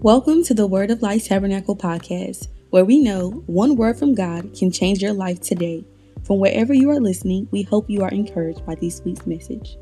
Welcome to the Word of Life Tabernacle podcast, where we know one word from God can change your life today. From wherever you are listening, we hope you are encouraged by this week's message.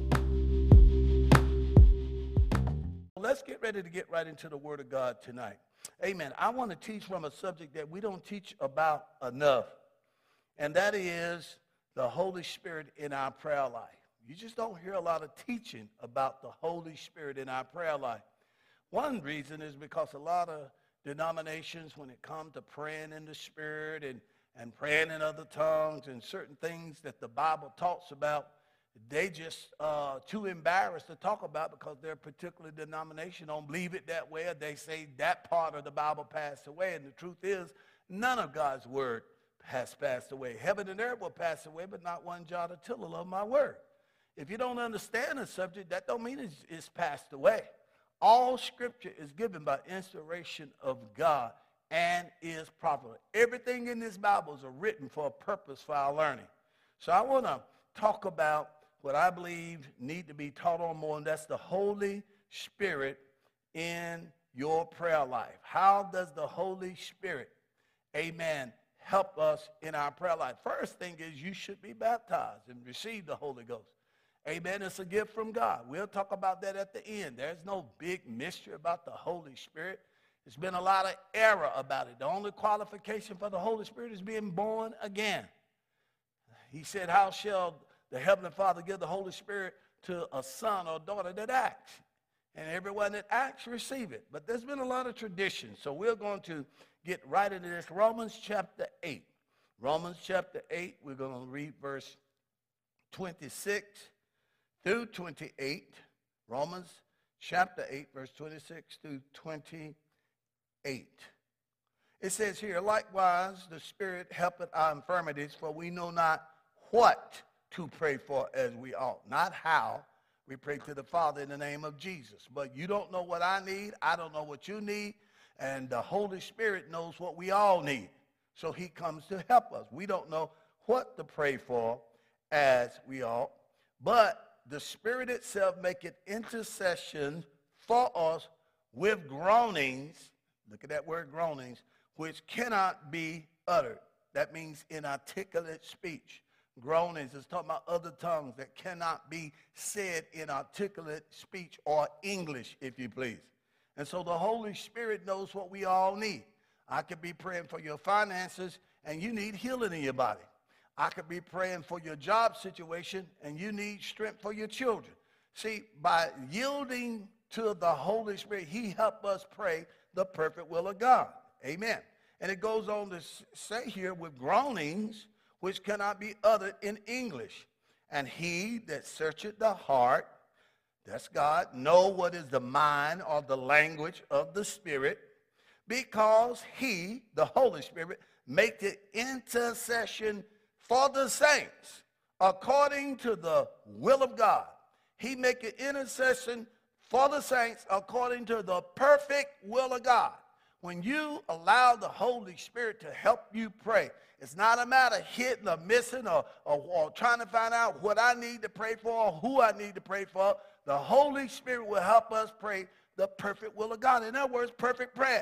Let's get ready to get right into the Word of God tonight. Amen. I want to teach from a subject that we don't teach about enough, and that is the Holy Spirit in our prayer life. You just don't hear a lot of teaching about the Holy Spirit in our prayer life. One reason is because a lot of denominations, when it comes to praying in the Spirit and praying in other tongues and certain things that the Bible talks about, they just too embarrassed to talk about because their particular denomination don't believe it that way, or they say that part of the Bible passed away. And the truth is, none of God's word has passed away. Heaven and earth will pass away, but not one jot or tittle of my word. If you don't understand the subject, that don't mean it's passed away. All scripture is given by inspiration of God and is profitable. Everything in this Bible is written for a purpose for our learning. So I want to talk about what I believe need to be taught on more, and that's the Holy Spirit in your prayer life. How does the Holy Spirit, amen, help us in our prayer life? First thing is you should be baptized and receive the Holy Ghost. Amen. It's a gift from God. We'll talk about that at the end. There's no big mystery about the Holy Spirit. There's been a lot of error about it. The only qualification for the Holy Spirit is being born again. He said, how shall the Heavenly Father give the Holy Spirit to a son or daughter that acts? And everyone that acts, receive it. But there's been a lot of tradition. So we're going to get right into this. Romans chapter 8. Romans chapter 8, we're going to read verse 26 through 28. Romans chapter 8, verse 26 through 28. It says here, likewise, the Spirit helpeth our infirmities, for we know not what to pray for as we ought. Not how. We pray to the Father in the name of Jesus. But you don't know what I need. I don't know what you need. And the Holy Spirit knows what we all need. So he comes to help us. We don't know what to pray for as we ought. But the Spirit itself maketh intercession for us with groanings. Look at that word groanings, which cannot be uttered. That means inarticulate speech. Groanings is talking about other tongues that cannot be said in articulate speech or English, if you please. And so the Holy Spirit knows what we all need. I could be praying for your finances and you need healing in your body. I could be praying for your job situation and you need strength for your children. See, by yielding to the Holy Spirit, he helped us pray the perfect will of God. Amen. And it goes on to say here, with groanings, which cannot be uttered in English. And he that searcheth the heart, that's God, know what is the mind or the language of the Spirit, because he, the Holy Spirit, maketh intercession for the saints according to the will of God. He maketh intercession for the saints according to the perfect will of God. When you allow the Holy Spirit to help you pray, it's not a matter of hitting or missing or trying to find out what I need to pray for or who I need to pray for. The Holy Spirit will help us pray the perfect will of God. In other words, perfect prayers.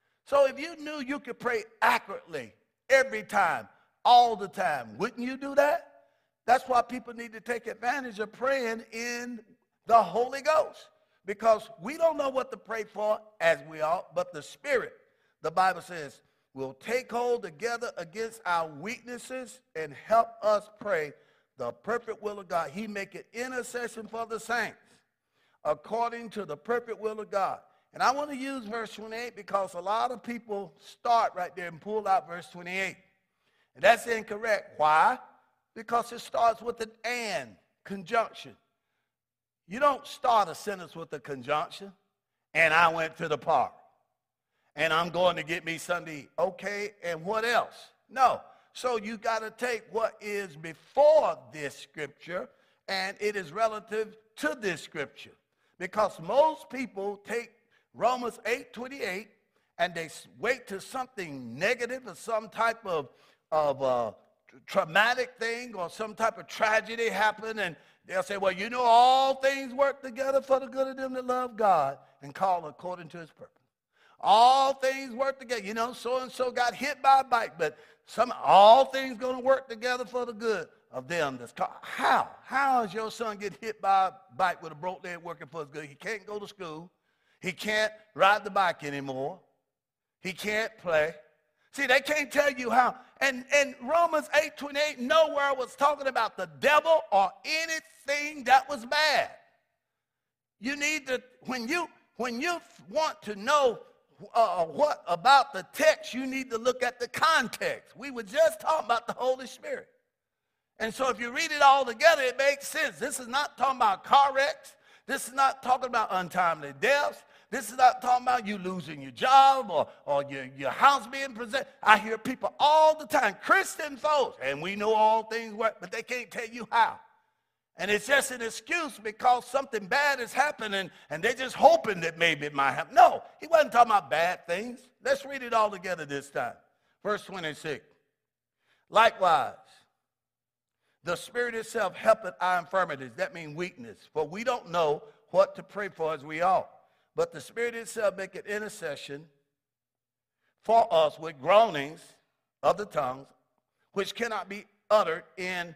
So if you knew you could pray accurately every time, all the time, wouldn't you do that? That's why people need to take advantage of praying in the Holy Ghost. Because we don't know what to pray for as we ought, but the Spirit, the Bible says, will take hold together against our weaknesses and help us pray the perfect will of God. He make it intercession for the saints according to the perfect will of God. And I want to use verse 28 because a lot of people start right there and pull out verse 28. And that's incorrect. Why? Because it starts with an and conjunction. You don't start a sentence with a conjunction, and I went to the park, and I'm going to get me something to eat. Okay, and what else? No. So you got to take what is before this scripture, and it is relative to this scripture. Because most people take Romans 8:28, and they wait till something negative or some type of traumatic thing or some type of tragedy happen, and they'll say, well, you know, all things work together for the good of them that love God and call according to his purpose. All things work together. You know, so-and-so got hit by a bike, but all things going to work together for the good of them. How? How is your son get hit by a bike with a broke leg working for his good? He can't go to school. He can't ride the bike anymore. He can't play. See, they can't tell you how. And Romans 8:28 nowhere was talking about the devil or anything that was bad. You need to, when you want to know what about the text, you need to look at the context. We were just talking about the Holy Spirit. And so if you read it all together, it makes sense. This is not talking about car wrecks. This is not talking about untimely deaths. This is not talking about you losing your job or your house being possessed. I hear people all the time, Christian folks, and we know all things work, but they can't tell you how. And it's just an excuse because something bad is happening and they're just hoping that maybe it might happen. No, he wasn't talking about bad things. Let's read it all together this time. Verse 26. Likewise, the Spirit itself helpeth our infirmities. That means weakness. For we don't know what to pray for as we ought. But the Spirit itself maketh intercession for us with groanings of the tongues, which cannot be uttered in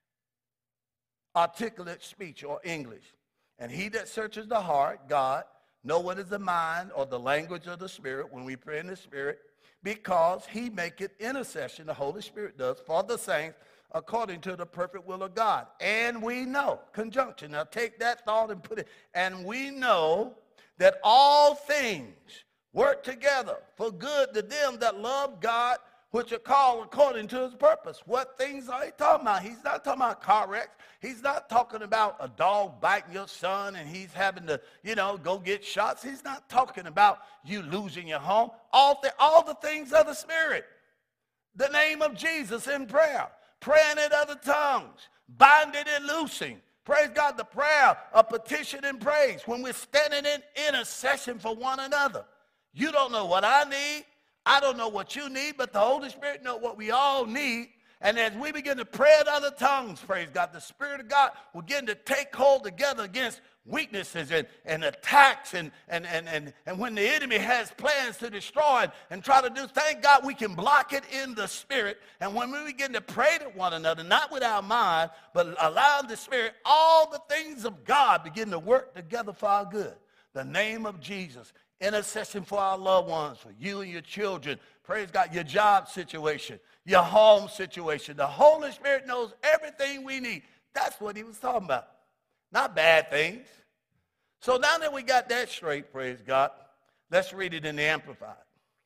articulate speech or English. And he that searches the heart, God, know what is the mind or the language of the Spirit when we pray in the Spirit, because he maketh intercession, the Holy Spirit does, for the saints according to the perfect will of God. And we know, conjunction, now take that thought and put it, and we know that all things work together for good to them that love God, which are called according to his purpose. What things are he talking about? He's not talking about car wrecks. He's not talking about a dog biting your son and he's having to, go get shots. He's not talking about you losing your home. All the things of the Spirit. The name of Jesus in prayer. Praying in other tongues. Binding and loosing. Praise God, the prayer of petition and praise when we're standing in intercession for one another. You don't know what I need. I don't know what you need, but the Holy Spirit knows what we all need. And as we begin to pray in other tongues, praise God, the Spirit of God will begin to take hold together against weaknesses and attacks and when the enemy has plans to destroy and try to do, thank God we can block it in the Spirit. And when we begin to pray to one another, not with our mind, but allow the Spirit, all the things of God begin to work together for our good. The name of Jesus. Intercession for our loved ones, for you and your children. Praise God, your job situation, your home situation. The Holy Spirit knows everything we need. That's what he was talking about. Not bad things. So now that we got that straight, praise God, let's read it in the Amplified.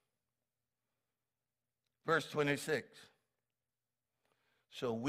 Verse 26. So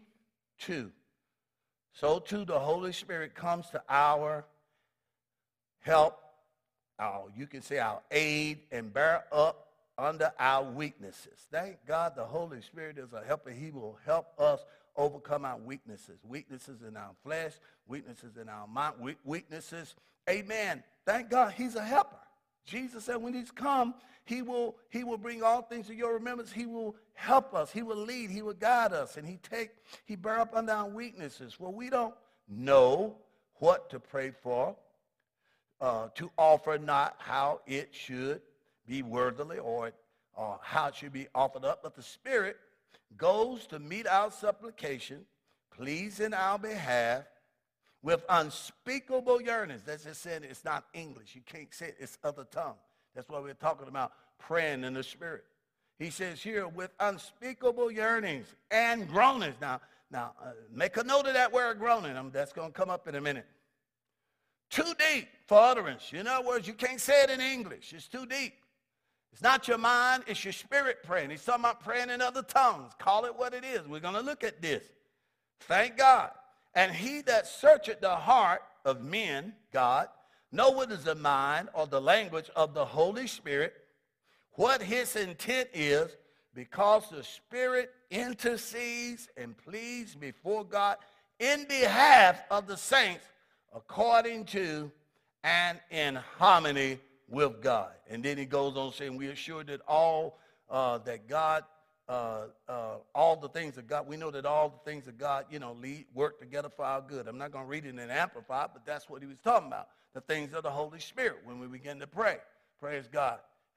too the Holy Spirit comes to our help, you can say our aid, and bear up under our weaknesses. Thank God the Holy Spirit is a helper. He will help us overcome our weaknesses. Weaknesses in our flesh, weaknesses in our mind, weaknesses. Amen. Thank God he's a helper. Jesus said when he's come, he will bring all things to your remembrance. He will help us. He will lead. He will guide us. And he bear up under our weaknesses. Well, we don't know what to pray for, to offer not how it should be worthily or how it should be offered up. But the Spirit goes to meet our supplication, please in our behalf, with unspeakable yearnings. That's just saying it's not English. You can't say it. It's other tongue. That's why we're talking about praying in the Spirit. He says here, with unspeakable yearnings and groanings. Now, make a note of that word groaning. That's going to come up in a minute. Too deep for utterance. In other words, you can't say it in English. It's too deep. It's not your mind. It's your spirit praying. He's talking about praying in other tongues. Call it what it is. We're going to look at this. Thank God. And he that searcheth the heart of men, God, know what is the mind or the language of the Holy Spirit, what his intent is, because the Spirit intercedes and pleads before God in behalf of the saints according to and in harmony with God. And then he goes on saying, we are sure that all that God, all the things of God, we know that all the things of God, work together for our good. I'm not going to read it in Amplified, but that's what he was talking about. The things of the Holy Spirit when we begin to pray. Praise God.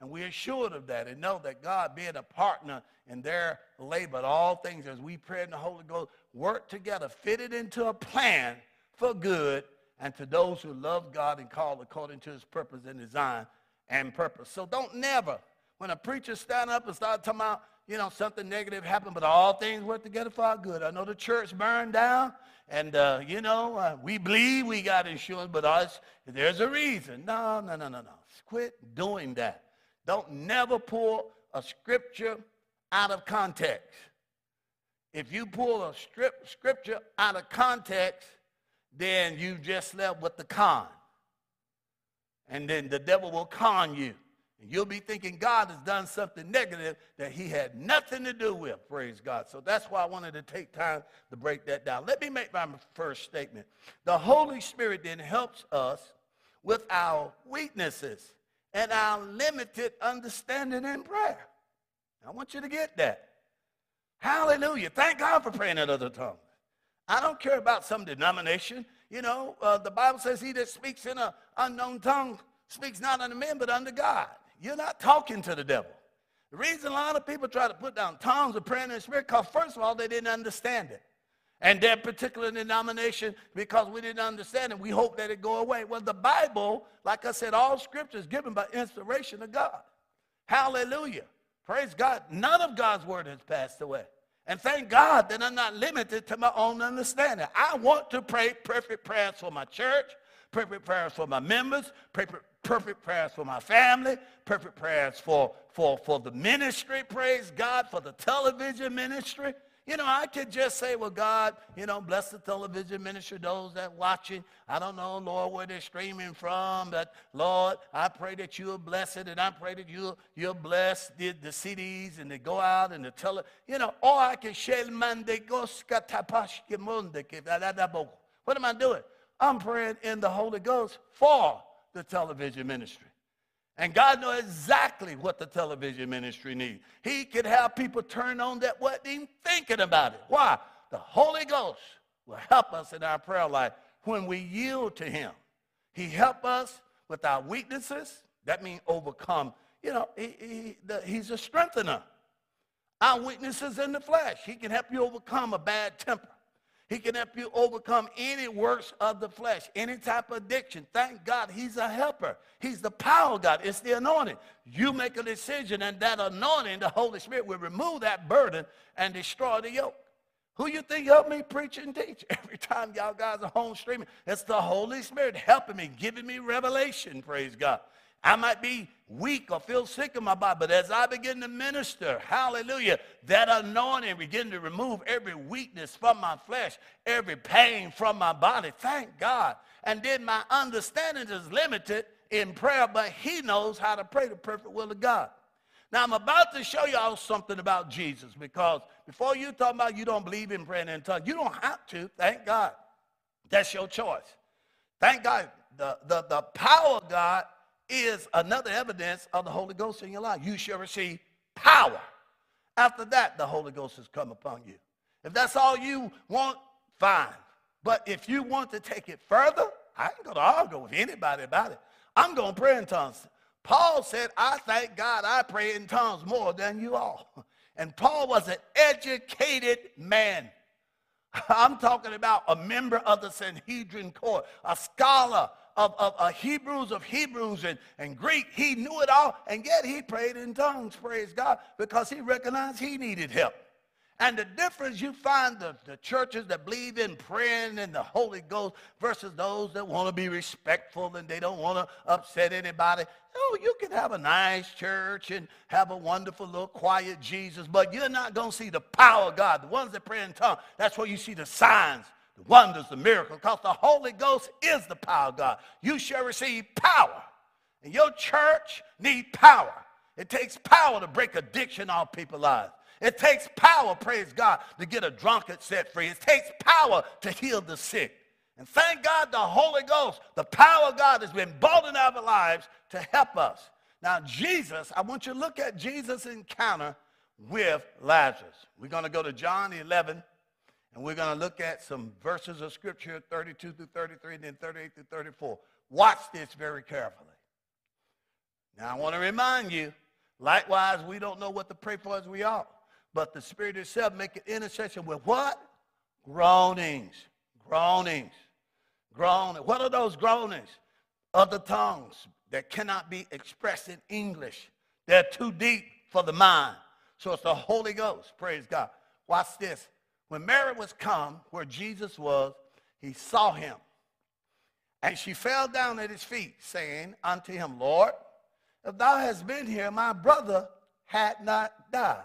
And we're assured of that and know that God being a partner in their labor, all things as we pray in the Holy Ghost, work together, fitted into a plan for good and to those who love God and called according to his purpose and design and purpose. So don't never, when a preacher stand up and start talking about, something negative happened, but all things work together for our good. I know the church burned down, and, we believe we got insurance, but there's a reason. No. Quit doing that. Don't never pull a scripture out of context. If you pull a scripture out of context, then you just left with the con. And then the devil will con you. And you'll be thinking God has done something negative that he had nothing to do with, praise God. So that's why I wanted to take time to break that down. Let me make my first statement. The Holy Spirit then helps us with our weaknesses and our limited understanding in prayer. I want you to get that. Hallelujah. Thank God for praying in other tongues. I don't care about some denomination. The Bible says he that speaks in an unknown tongue speaks not unto men but unto God. You're not talking to the devil. The reason a lot of people try to put down tongues of prayer in the Spirit, because first of all, they didn't understand it. And their particular denomination, because we didn't understand it, we hope that it go away. Well, the Bible, like I said, all scripture is given by inspiration of God. Hallelujah. Praise God. None of God's word has passed away. And thank God that I'm not limited to my own understanding. I want to pray perfect prayers for my church, perfect prayers for my members, perfect prayers for my family, perfect prayers for the ministry, praise God, for the television ministry. I could just say, well, God, bless the television ministry, those that watching. I don't know, Lord, where they're streaming from, but, Lord, I pray that you'll bless it, and I pray that you'll bless the CDs and they go out and the or I can share What am I doing? I'm praying in the Holy Ghost for the television ministry. And God knows exactly what the television ministry needs. He could have people turn on that wasn't even thinking about it. Why? The Holy Ghost will help us in our prayer life when we yield to him. He helps us with our weaknesses. That means overcome. He's a strengthener. Our weaknesses in the flesh. He can help you overcome a bad temper. He can help you overcome any works of the flesh, any type of addiction. Thank God he's a helper. He's the power of God. It's the anointing. You make a decision, and that anointing, the Holy Spirit, will remove that burden and destroy the yoke. Who you think helped me preach and teach? Every time y'all guys are home streaming, it's the Holy Spirit helping me, giving me revelation, praise God. I might be weak or feel sick in my body, but as I begin to minister, hallelujah, that anointing begin to remove every weakness from my flesh, every pain from my body. Thank God. And then my understanding is limited in prayer, but he knows how to pray the perfect will of God. Now, I'm about to show y'all something about Jesus, because before you talk about you don't believe in praying in tongues, you don't have to. Thank God. That's your choice. Thank God. The power of God is another evidence of the Holy Ghost in your life. You shall receive power. After that, the Holy Ghost has come upon you. If that's all you want, fine. But if you want to take it further, I ain't going to argue with anybody about it. I'm going to pray in tongues. Paul said, I thank God I pray in tongues more than you all. And Paul was an educated man. I'm talking about a member of the Sanhedrin court, a scholar of Hebrews and Greek. He knew it all, and yet he prayed in tongues, praise God, because he recognized he needed help. And the difference you find the churches that believe in praying in the Holy Ghost versus those that want to be respectful and they don't want to upset anybody. Oh, you can have a nice church and have a wonderful little quiet Jesus, but you're not going to see the power of God. The ones that pray in tongues, that's where you see the signs, the wonders, the miracles, because the Holy Ghost is the power of God. You shall receive power. And your church needs power. It takes power to break addiction off people's lives. It takes power, praise God, to get a drunkard set free. It takes power to heal the sick. And thank God the Holy Ghost, the power of God has been brought in our lives to help us. Now Jesus, I want you to look at Jesus' encounter with Lazarus. We're going to go to John 11, and we're going to look at some verses of Scripture, 32 through 33, and then 38 through 34. Watch this very carefully. Now, I want to remind you, likewise, we don't know what to pray for as we ought. But the Spirit itself make an intercession with what? Groanings. Groanings. Groanings. What are those groanings? Other tongues that cannot be expressed in English. They're too deep for the mind. So it's the Holy Ghost. Praise God. Watch this. When Mary was come where Jesus was, he saw him. And she fell down at his feet, saying unto him, Lord, if thou hadst been here, my brother had not died.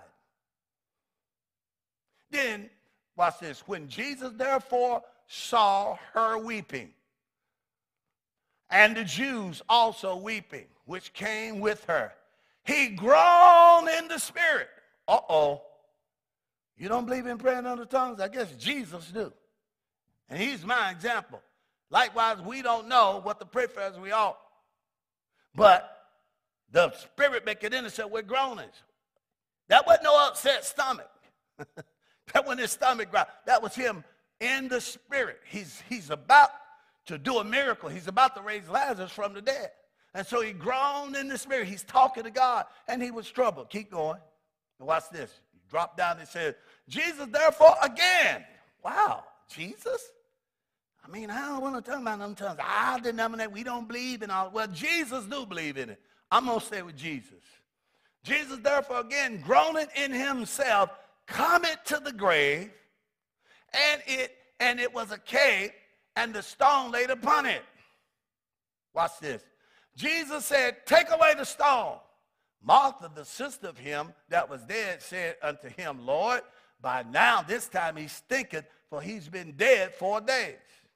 Then, watch this. When Jesus therefore saw her weeping, and the Jews also weeping, which came with her, he groaned in the spirit. Uh-oh. You don't believe in praying under tongues? I guess Jesus do. And he's my example. Likewise, we don't know what to pray for as we ought. But the Spirit make it intercede with groanings. That wasn't no upset stomach. That wasn't his stomach growl. That was him in the Spirit. He's about to do a miracle. He's about to raise Lazarus from the dead. And so he groaned in the Spirit. He's talking to God, and he was troubled. Keep going. And watch this. He dropped down and said, Jesus, therefore, again. Wow, Jesus? I mean, I don't want to talk about them tongues. Our denomination, we don't believe in all. Well, Jesus do believe in it. I'm going to stay with Jesus. Jesus, therefore, again, groaning in himself, cometh to the grave, and it was a cave, and the stone laid upon it. Watch this. Jesus said, take away the stone. Martha, the sister of him that was dead, said unto him, Lord, by now this time he stinketh, for he's been dead 4 days.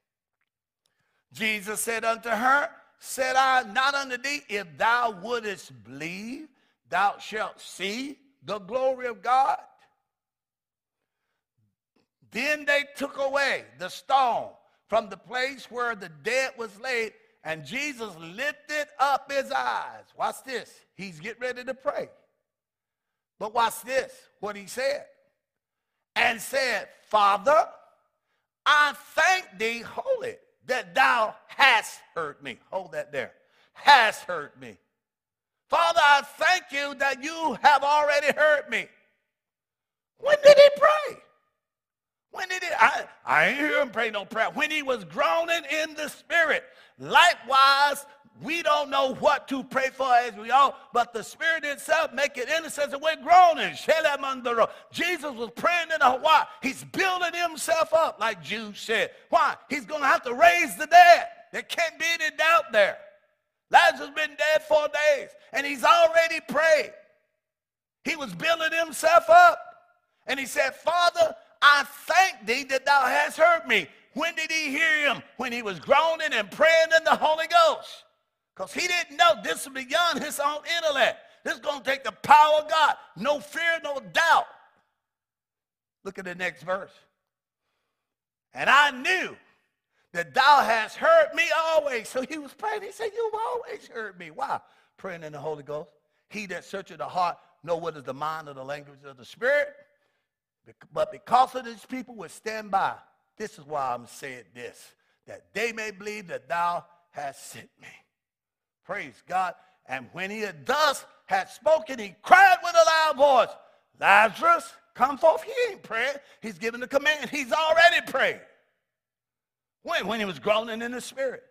Jesus said unto her, said I not unto thee, if thou wouldest believe, thou shalt see the glory of God? Then they took away the stone from the place where the dead was laid, and Jesus lifted up his eyes. Watch this. He's getting ready to pray. But watch this, what he said. And said, Father, I thank thee, hold it, that thou hast heard me. Hold that there. Hast heard me. Father, I thank you that you have already heard me. When did he pray? When did he? I ain't hear him pray no prayer. When he was groaning in the Spirit. Likewise, we don't know what to pray for as we ought, but the Spirit itself make it intercession with groaning. Jesus was praying in a why? He's building himself up, like Jude said. Why? He's going to have to raise the dead. There can't be any doubt there. Lazarus has been dead 4 days, and he's already prayed. He was building himself up, and he said, Father, I thank thee that thou hast heard me. When did he hear him? When he was groaning and praying in the Holy Ghost. Because he didn't know this was beyond his own intellect. This is going to take the power of God. No fear, no doubt. Look at the next verse. And I knew that thou hast heard me always. So he was praying. He said, you've always heard me. Why? Praying in the Holy Ghost. He that searcheth the heart know what is the mind of the language of the Spirit. But because of these people would stand by, this is why I'm saying this, that they may believe that thou hast sent me. Praise God. And when he had thus had spoken, he cried with a loud voice, Lazarus, come forth. He ain't praying. He's giving the command. He's already prayed. When he was groaning in the Spirit.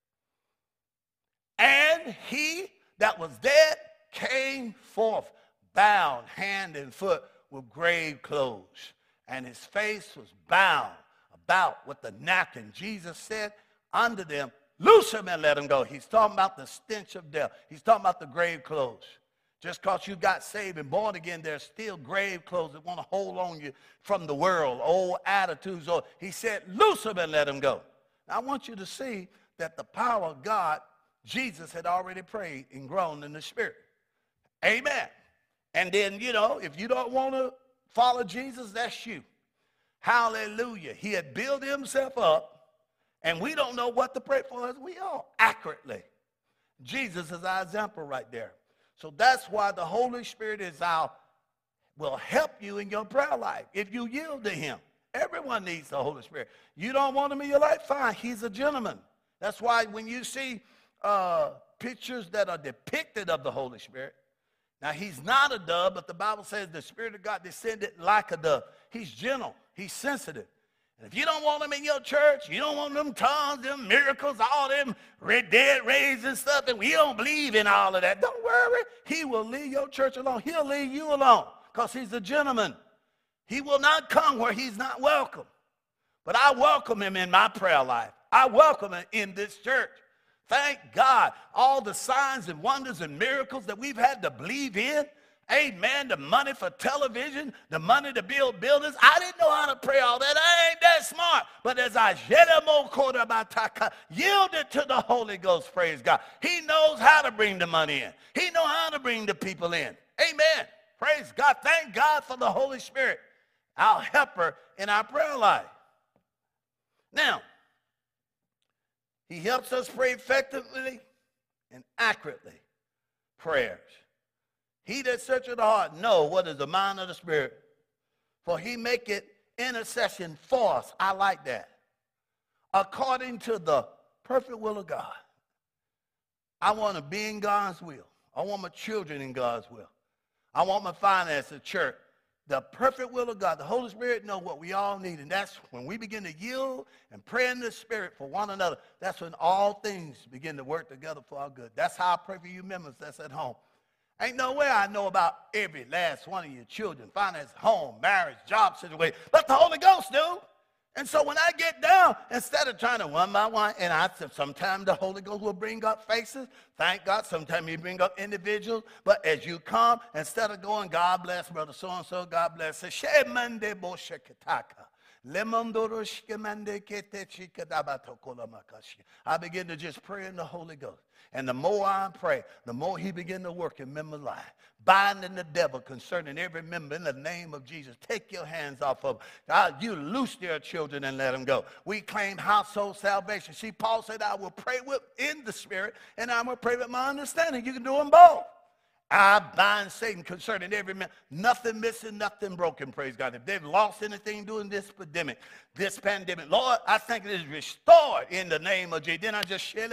And he that was dead came forth, bound hand and foot with grave clothes, and his face was bound about with the napkin. Jesus said unto them, loose him and let him go. He's talking about the stench of death. He's talking about the grave clothes. Just because you got saved and born again, there's still grave clothes that want to hold on you from the world, old attitudes. He said, loose him and let him go. Now, I want you to see that the power of God, Jesus had already prayed and groaned in the Spirit. Amen. And then, if you don't want to follow Jesus, that's you. Hallelujah. He had built himself up, and we don't know what to pray for as we are accurately. Jesus is our example right there. So that's why the Holy Spirit will help you in your prayer life if you yield to him. Everyone needs the Holy Spirit. You don't want him in your life? Fine. He's a gentleman. That's why when you see pictures that are depicted of the Holy Spirit. Now, he's not a dove, but the Bible says the Spirit of God descended like a dove. He's gentle. He's sensitive. And if you don't want him in your church, you don't want them tongues, them miracles, all them dead raised and stuff, and we don't believe in all of that, don't worry. He will leave your church alone. He'll leave you alone because he's a gentleman. He will not come where he's not welcome. But I welcome him in my prayer life. I welcome him in this church. Thank God. All the signs and wonders and miracles that we've had to believe in. Amen. The money for television, the money to build buildings. I didn't know how to pray all that. I ain't that smart. But as I yielded to the Holy Ghost, praise God. He knows how to bring the money in. He knows how to bring the people in. Amen. Praise God. Thank God for the Holy Spirit, our helper in our prayer life. Now, he helps us pray effectively and accurately prayers. He that searcheth the heart know what is the mind of the Spirit, for he maketh intercession for us. I like that. According to the perfect will of God. I want to be in God's will. I want my children in God's will. I want my finances, church. The perfect will of God. The Holy Spirit knows what we all need. And that's when we begin to yield and pray in the Spirit for one another. That's when all things begin to work together for our good. That's how I pray for you members that's at home. Ain't no way I know about every last one of your children, finance, home, marriage, job situation. But the Holy Ghost do. And so when I get down, instead of trying to one by one, and sometimes the Holy Ghost will bring up faces. Thank God, sometimes he bring up individuals. But as you come, instead of going, God bless brother so-and-so, God bless. I begin to just pray in the Holy Ghost. And the more I pray, the more he begin to work in members' life. Binding the devil concerning every member in the name of Jesus. Take your hands off of them. God, you loose their children and let them go. We claim household salvation. See, Paul said, I will pray in the Spirit, and I will pray with my understanding. You can do them both. I bind Satan concerning every man. Nothing missing, nothing broken, praise God. If they've lost anything doing this pandemic, Lord, I think it is restored in the name of Jesus. Then I just then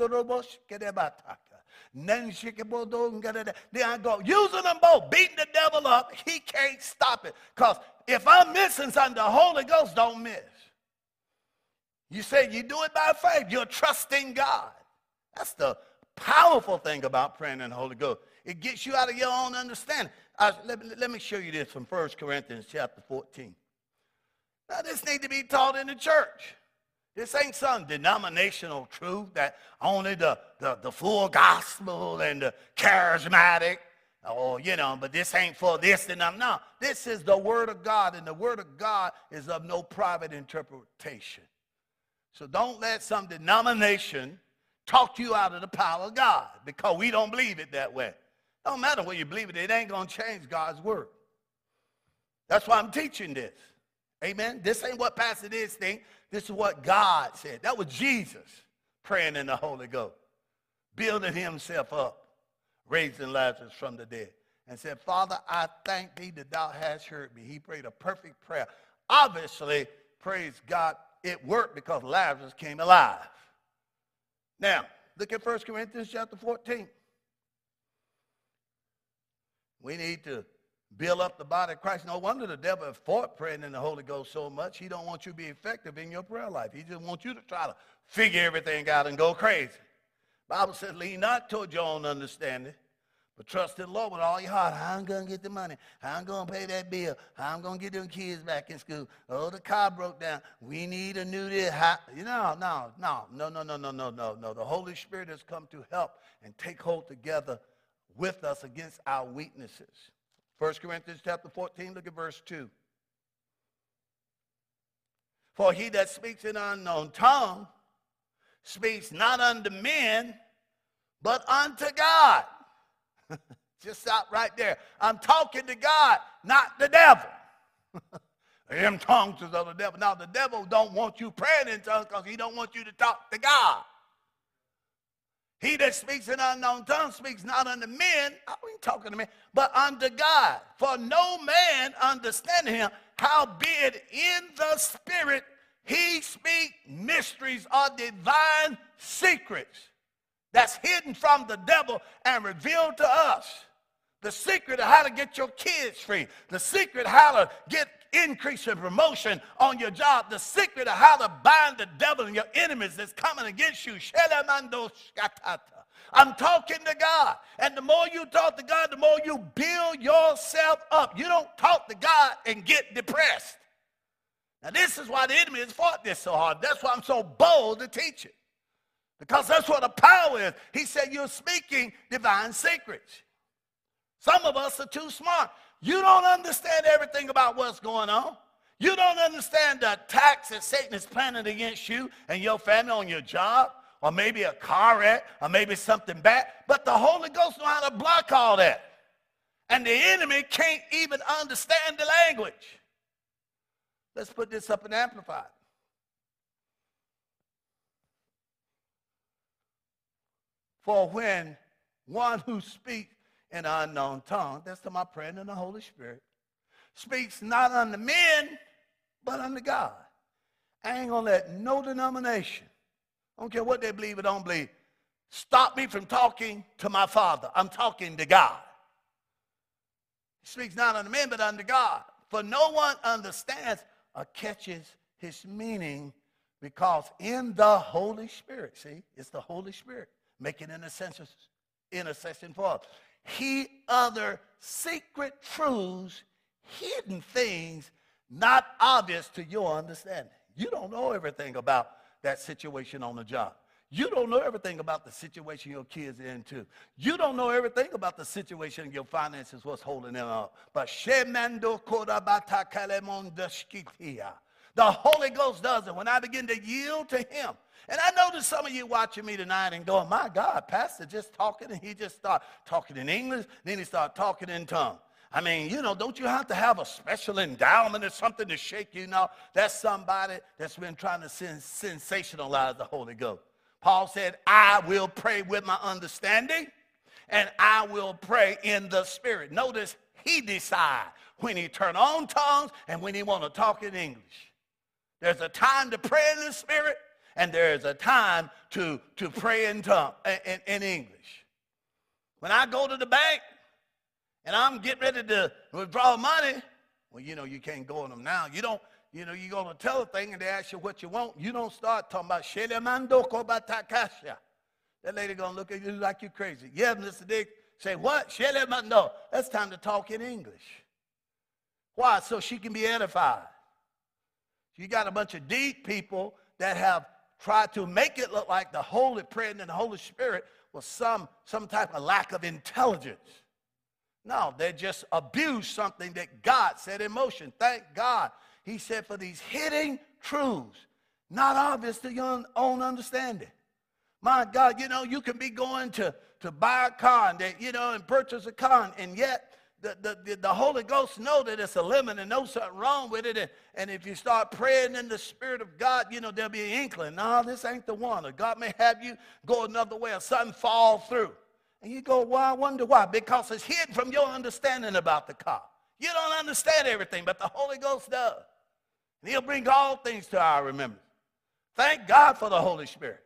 I go using them both, beating the devil up. He can't stop it. Because if I'm missing something, the Holy Ghost don't miss. You say you do it by faith. You're trusting God. That's the powerful thing about praying in the Holy Ghost. It gets you out of your own understanding. Let me show you this from 1 Corinthians chapter 14. Now, this needs to be taught in the church. This ain't some denominational truth that only the full gospel and the charismatic, but this ain't for this and that. No, this is the Word of God, and the Word of God is of no private interpretation. So don't let some denomination talk you out of the power of God because we don't believe it that way. Don't matter what you believe it ain't going to change God's word. That's why I'm teaching this. Amen. This ain't what Pastor this thing. This is what God said. That was Jesus praying in the Holy Ghost, building himself up, raising Lazarus from the dead, and said, Father, I thank thee that thou hast heard me. He prayed a perfect prayer. Obviously, praise God, it worked because Lazarus came alive. Now, look at 1 Corinthians chapter 14. We need to build up the body of Christ. No wonder the devil fought praying in the Holy Ghost so much. He don't want you to be effective in your prayer life. He just wants you to try to figure everything out and go crazy. The Bible says, lean not toward your own understanding, but trust in the Lord with all your heart. How I'm going to get the money? How I'm going to pay that bill? How I'm going to get them kids back in school? Oh, the car broke down. We need a new this. No. The Holy Spirit has come to help and take hold together with us against our weaknesses. 1 Corinthians chapter 14, look at verse 2. For he that speaks in an unknown tongue speaks not unto men, but unto God. Just stop right there. I'm talking to God, not the devil. Them tongues is of the devil. Now, the devil don't want you praying in tongues because he don't want you to talk to God. He that speaks in unknown tongue speaks not unto men, I ain't talking to men, but unto God. For no man understanding him, howbeit in the Spirit he speak mysteries or divine secrets. that's hidden from the devil and revealed to us. The secret of how to get your kids free. The secret of how to get increase in promotion on your job. The secret of how to bind the devil and your enemies that's coming against you. I'm talking to God. And the more you talk to God, the more you build yourself up. You don't talk to God and get depressed. Now, this is why the enemy has fought this so hard. That's why I'm so bold to teach it. Because that's what the power is. He said you're speaking divine secrets. Some of us are too smart. You don't understand everything about what's going on. You don't understand the attacks that Satan is planning against you and your family on your job, or maybe a car wreck, or maybe something bad. But the Holy Ghost knows how to block all that. And the enemy can't even understand the language. Let's put this up and amplify it. For when one who speaks in an unknown tongue, that's to my prayer in the Holy Spirit, speaks not unto men, but unto God. I ain't going to let no denomination, I don't care what they believe or don't believe, stop me from talking to my Father. I'm talking to God. He speaks not unto men, but unto God. For no one understands or catches his meaning, because in the Holy Spirit, see, it's the Holy Spirit making intercession for us. He other secret truths, hidden things, not obvious to your understanding. You don't know everything about that situation on the job. You don't know everything about the situation your kids are into. You don't know everything about the situation in your finances, what's holding them up. But the Holy Ghost does it when I begin to yield to him. And I know that some of you watching me tonight and going, my God, Pastor just talking, and he just started talking in English, then he started talking in tongues. I mean, you know, don't you have to have a special endowment or something to shake you? No, that's somebody that's been trying to sensationalize the Holy Ghost. Paul said, I will pray with my understanding, and I will pray in the Spirit. Notice he decides when he turn on tongues and when he want to talk in English. There's a time to pray in the Spirit, and there is a time to pray in tongue, in English. When I go to the bank and I'm getting ready to withdraw money, well, you know, you can't go on them now. You don't, you know, you go to tell a thing and they ask you what you want. You don't start talking about Shelemando Batakasha. That lady gonna look at you like you're crazy. Yeah, Mr. Dick, say what? Shelemando. That's time to talk in English. Why? So she can be edified. You got a bunch of deep people that have tried to make it look like the Holy Prayer and the Holy Spirit was some type of lack of intelligence. No, they just abused something that God set in motion. Thank God. He said for these hidden truths, not obvious to your own understanding. My God, you know, you can be going to buy a car and, you know, and purchase a car, and yet the Holy Ghost know that it's a lemon and knows something wrong with it. And if you start praying in the Spirit of God, you know, there'll be an inkling. No, this ain't the one. Or God may have you go another way or something fall through. And you go, well, I wonder why. Because it's hidden from your understanding about the car. You don't understand everything, but the Holy Ghost does. And he'll bring all things to our remembrance. Thank God for the Holy Spirit.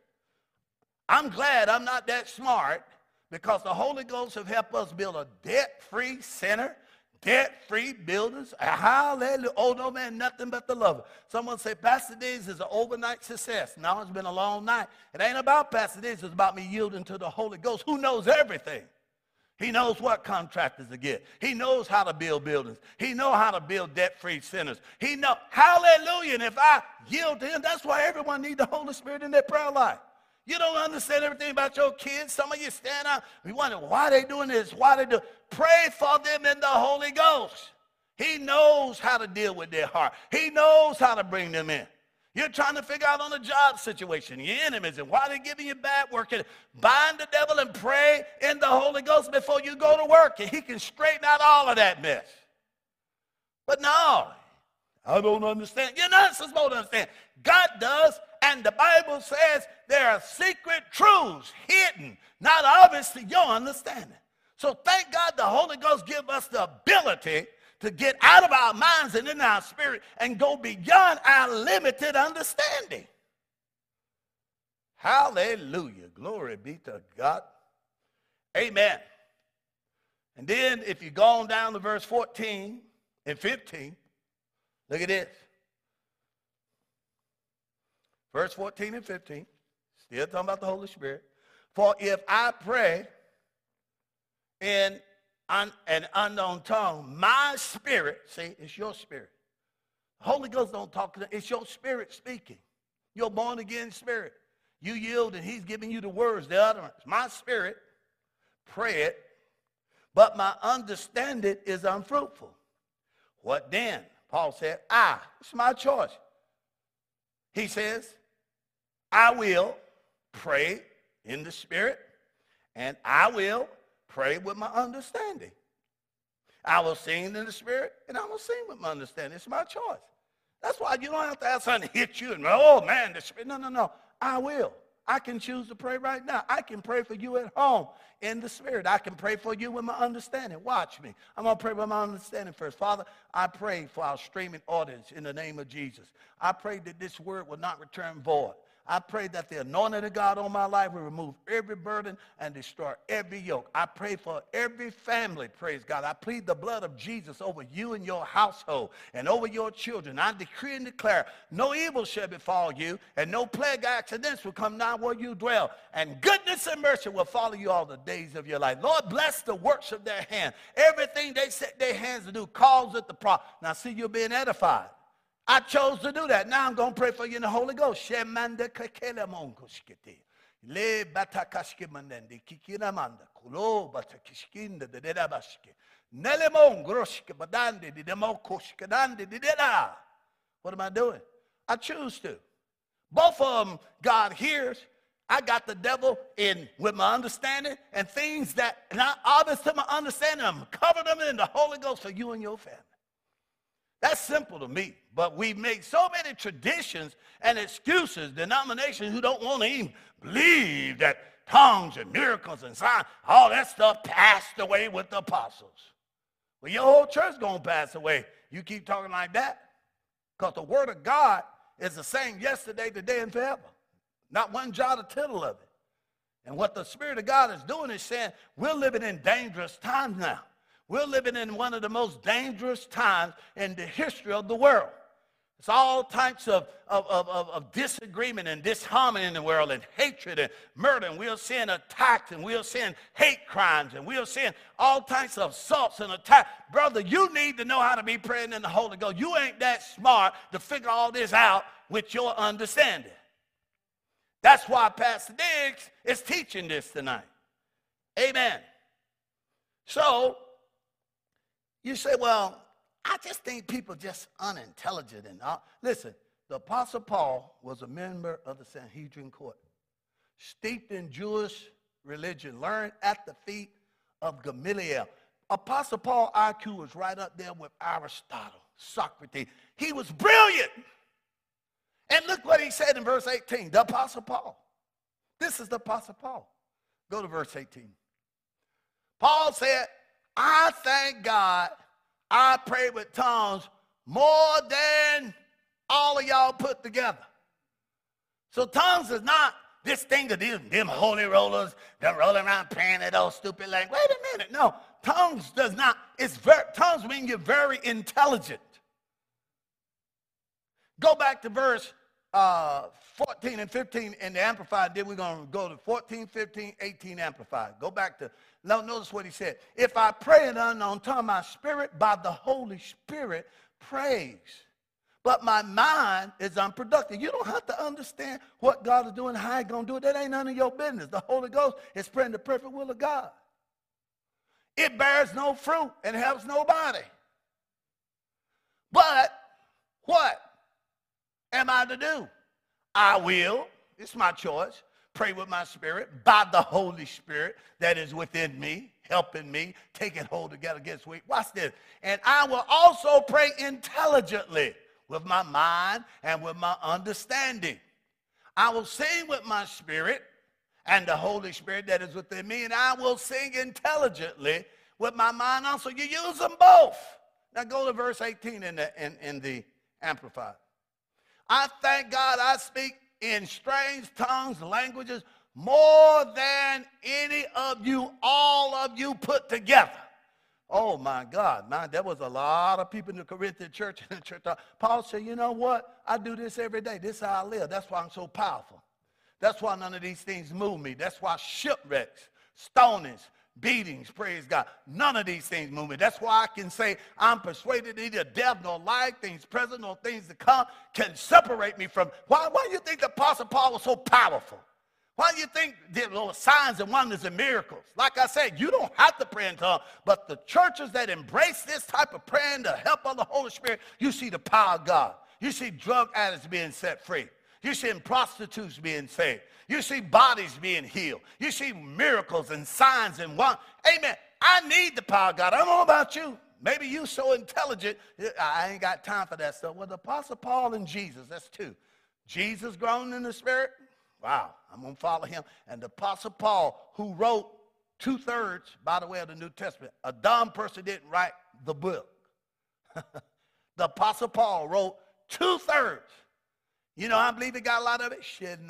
I'm glad I'm not that smart, because the Holy Ghost have helped us build a debt-free center, debt-free buildings. Hallelujah. Oh, no, man, nothing but the love. Someone say, Pastor Diggs is an overnight success. No, it's been a long night. It ain't about Pastor Diggs. It's about me yielding to the Holy Ghost, who knows everything. He knows what contractors to get. He knows how to build buildings. He knows how to build debt-free centers. He knows. Hallelujah. And if I yield to him, that's why everyone needs the Holy Spirit in their prayer life. You don't understand everything about your kids. Some of you stand out. We wonder why they doing this, why they do. Pray for them in the Holy Ghost. He knows how to deal with their heart. He knows how to bring them in. You're trying to figure out on a job situation, your enemies, and why they're giving you bad work. And bind the devil and pray in the Holy Ghost before you go to work, and he can straighten out all of that mess. But no, I don't understand. You're not supposed to understand. God does. And the Bible says there are secret truths hidden, not obvious to your understanding. So thank God the Holy Ghost gives us the ability to get out of our minds and in our spirit and go beyond our limited understanding. Hallelujah. Glory be to God. Amen. And then if you go on down to verse 14 and 15, look at this. Verse 14 and 15, still talking about the Holy Spirit. For if I pray in an unknown tongue, my spirit, see, it's your spirit. The Holy Ghost don't talk to them. It's your spirit speaking. Your born again spirit. You yield and he's giving you the words, the utterance. My spirit, pray it, but my understanding is unfruitful. What then? Paul said, it's my choice. He says, I will pray in the spirit, and I will pray with my understanding. I will sing in the spirit, and I will sing with my understanding. It's my choice. That's why you don't have to have something hit you and, oh, man, the spirit. No. I will. I can choose to pray right now. I can pray for you at home in the spirit. I can pray for you with my understanding. Watch me. I'm going to pray with my understanding first. Father, I pray for our streaming audience in the name of Jesus. I pray that this word will not return void. I pray that the anointing of God on my life will remove every burden and destroy every yoke. I pray for every family, praise God. I plead the blood of Jesus over you and your household and over your children. I decree and declare no evil shall befall you and no plague accidents will come nigh where you dwell. And goodness and mercy will follow you all the days of your life. Lord, bless the works of their hand. Everything they set their hands to do, cause it to prosper. Now see, you're being edified. I chose to do that. Now I'm going to pray for you in the Holy Ghost. What am I doing? I choose to. Both of them God hears. I got the devil in with my understanding and things that not obvious to my understanding. I'm covering them in the Holy Ghost for you and your family. That's simple to me. But we've made so many traditions and excuses, denominations who don't want to even believe that tongues and miracles and signs, all that stuff passed away with the apostles. Well, your whole church going to pass away. You keep talking like that. Because the word of God is the same yesterday, today, and forever. Not one jot or tittle of it. And what the Spirit of God is doing is saying, we're living in dangerous times now. We're living in one of the most dangerous times in the history of the world. It's all types of disagreement and disharmony in the world and hatred and murder. And we're seeing attacks and we're seeing hate crimes and we're seeing all types of assaults and attacks. Brother, you need to know how to be praying in the Holy Ghost. You ain't that smart to figure all this out with your understanding. That's why Pastor Diggs is teaching this tonight. Amen. So, you say, well, I just think people just unintelligent and all. Listen, the Apostle Paul was a member of the Sanhedrin court, steeped in Jewish religion, learned at the feet of Gamaliel. Apostle Paul IQ was right up there with Aristotle, Socrates. He was brilliant. And look what he said in verse 18, the Apostle Paul. This is the Apostle Paul. Go to verse 18. Paul said, I thank God I pray with tongues more than all of y'all put together. So tongues is not this thing of them holy rollers, them rolling around praying that old stupid language. Wait a minute. No, tongues does not. Tongues mean you're very intelligent. Go back to verse 14 and 15 in the Amplified. Then we're going to go to 14, 15, 18 Amplified. Go back to, now notice what he said. If I pray in an unknown tongue, my spirit by the Holy Spirit prays. But my mind is unproductive. You don't have to understand what God is doing, how he's going to do it. That ain't none of your business. The Holy Ghost is praying the perfect will of God. It bears no fruit and helps nobody. But what am I to do? I will, it's my choice, pray with my spirit by the Holy Spirit that is within me, helping me, taking hold together against weak. Watch this. And I will also pray intelligently with my mind and with my understanding. I will sing with my spirit and the Holy Spirit that is within me, and I will sing intelligently with my mind also. You use them both. Now go to verse 18 in the Amplified. I thank God I speak in strange tongues, languages, more than any of you, all of you put together. Oh, my God, man, there was a lot of people in the Corinthian church. Paul said, you know what? I do this every day. This is how I live. That's why I'm so powerful. That's why none of these things move me. That's why shipwrecks, stonings, beatings, praise God, none of these things move me. That's why I can say I'm persuaded neither death nor life, things present nor things to come, can separate me from. Why do you think the Apostle Paul was so powerful? Why do you think there were signs and wonders and miracles? Like I said, you don't have to pray in tongues, but the churches that embrace this type of prayer and the help of the Holy Spirit, you see the power of God. You see drug addicts being set free. You see prostitutes being saved. You see bodies being healed. You see miracles and signs and wonders. Amen. I need the power of God. I don't know about you. Maybe you so intelligent, I ain't got time for that stuff. Well, the Apostle Paul and Jesus, that's two. Jesus grown in the Spirit. Wow, I'm going to follow him. And the Apostle Paul, who wrote 2/3, by the way, of the New Testament. A dumb person didn't write the book. The Apostle Paul wrote 2/3. You know, I believe he got a lot of it.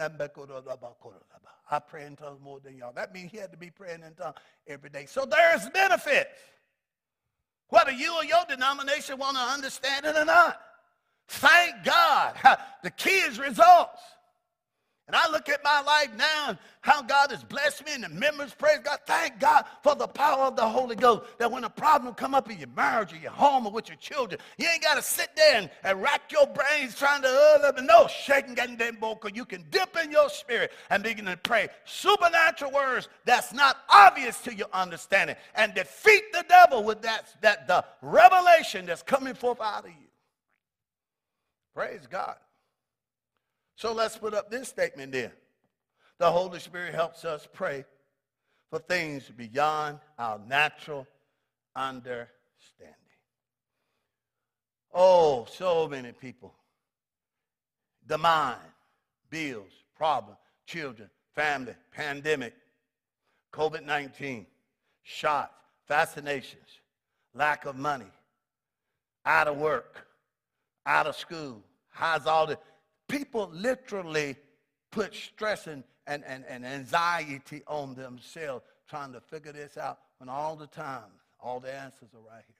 I pray in tongues more than y'all. That means he had to be praying in tongues every day. So there's benefits. Whether you or your denomination want to understand it or not. Thank God. The key is results. And I look at my life now and how God has blessed me and the members, praise God. Thank God for the power of the Holy Ghost. That when a problem come up in your marriage or your home or with your children, you ain't got to sit there and rack your brains trying to, no, shaking, getting them vocal. You can dip in your spirit and begin to pray supernatural words that's not obvious to your understanding and defeat the devil with the revelation that's coming forth out of you. Praise God. So let's put up this statement there. The Holy Spirit helps us pray for things beyond our natural understanding. Oh, so many people. The mind, bills, problems, children, family, pandemic, COVID-19, shots, vaccinations, lack of money, out of work, out of school, how's all the people literally put stress and anxiety on themselves trying to figure this out when all the time, all the answers are right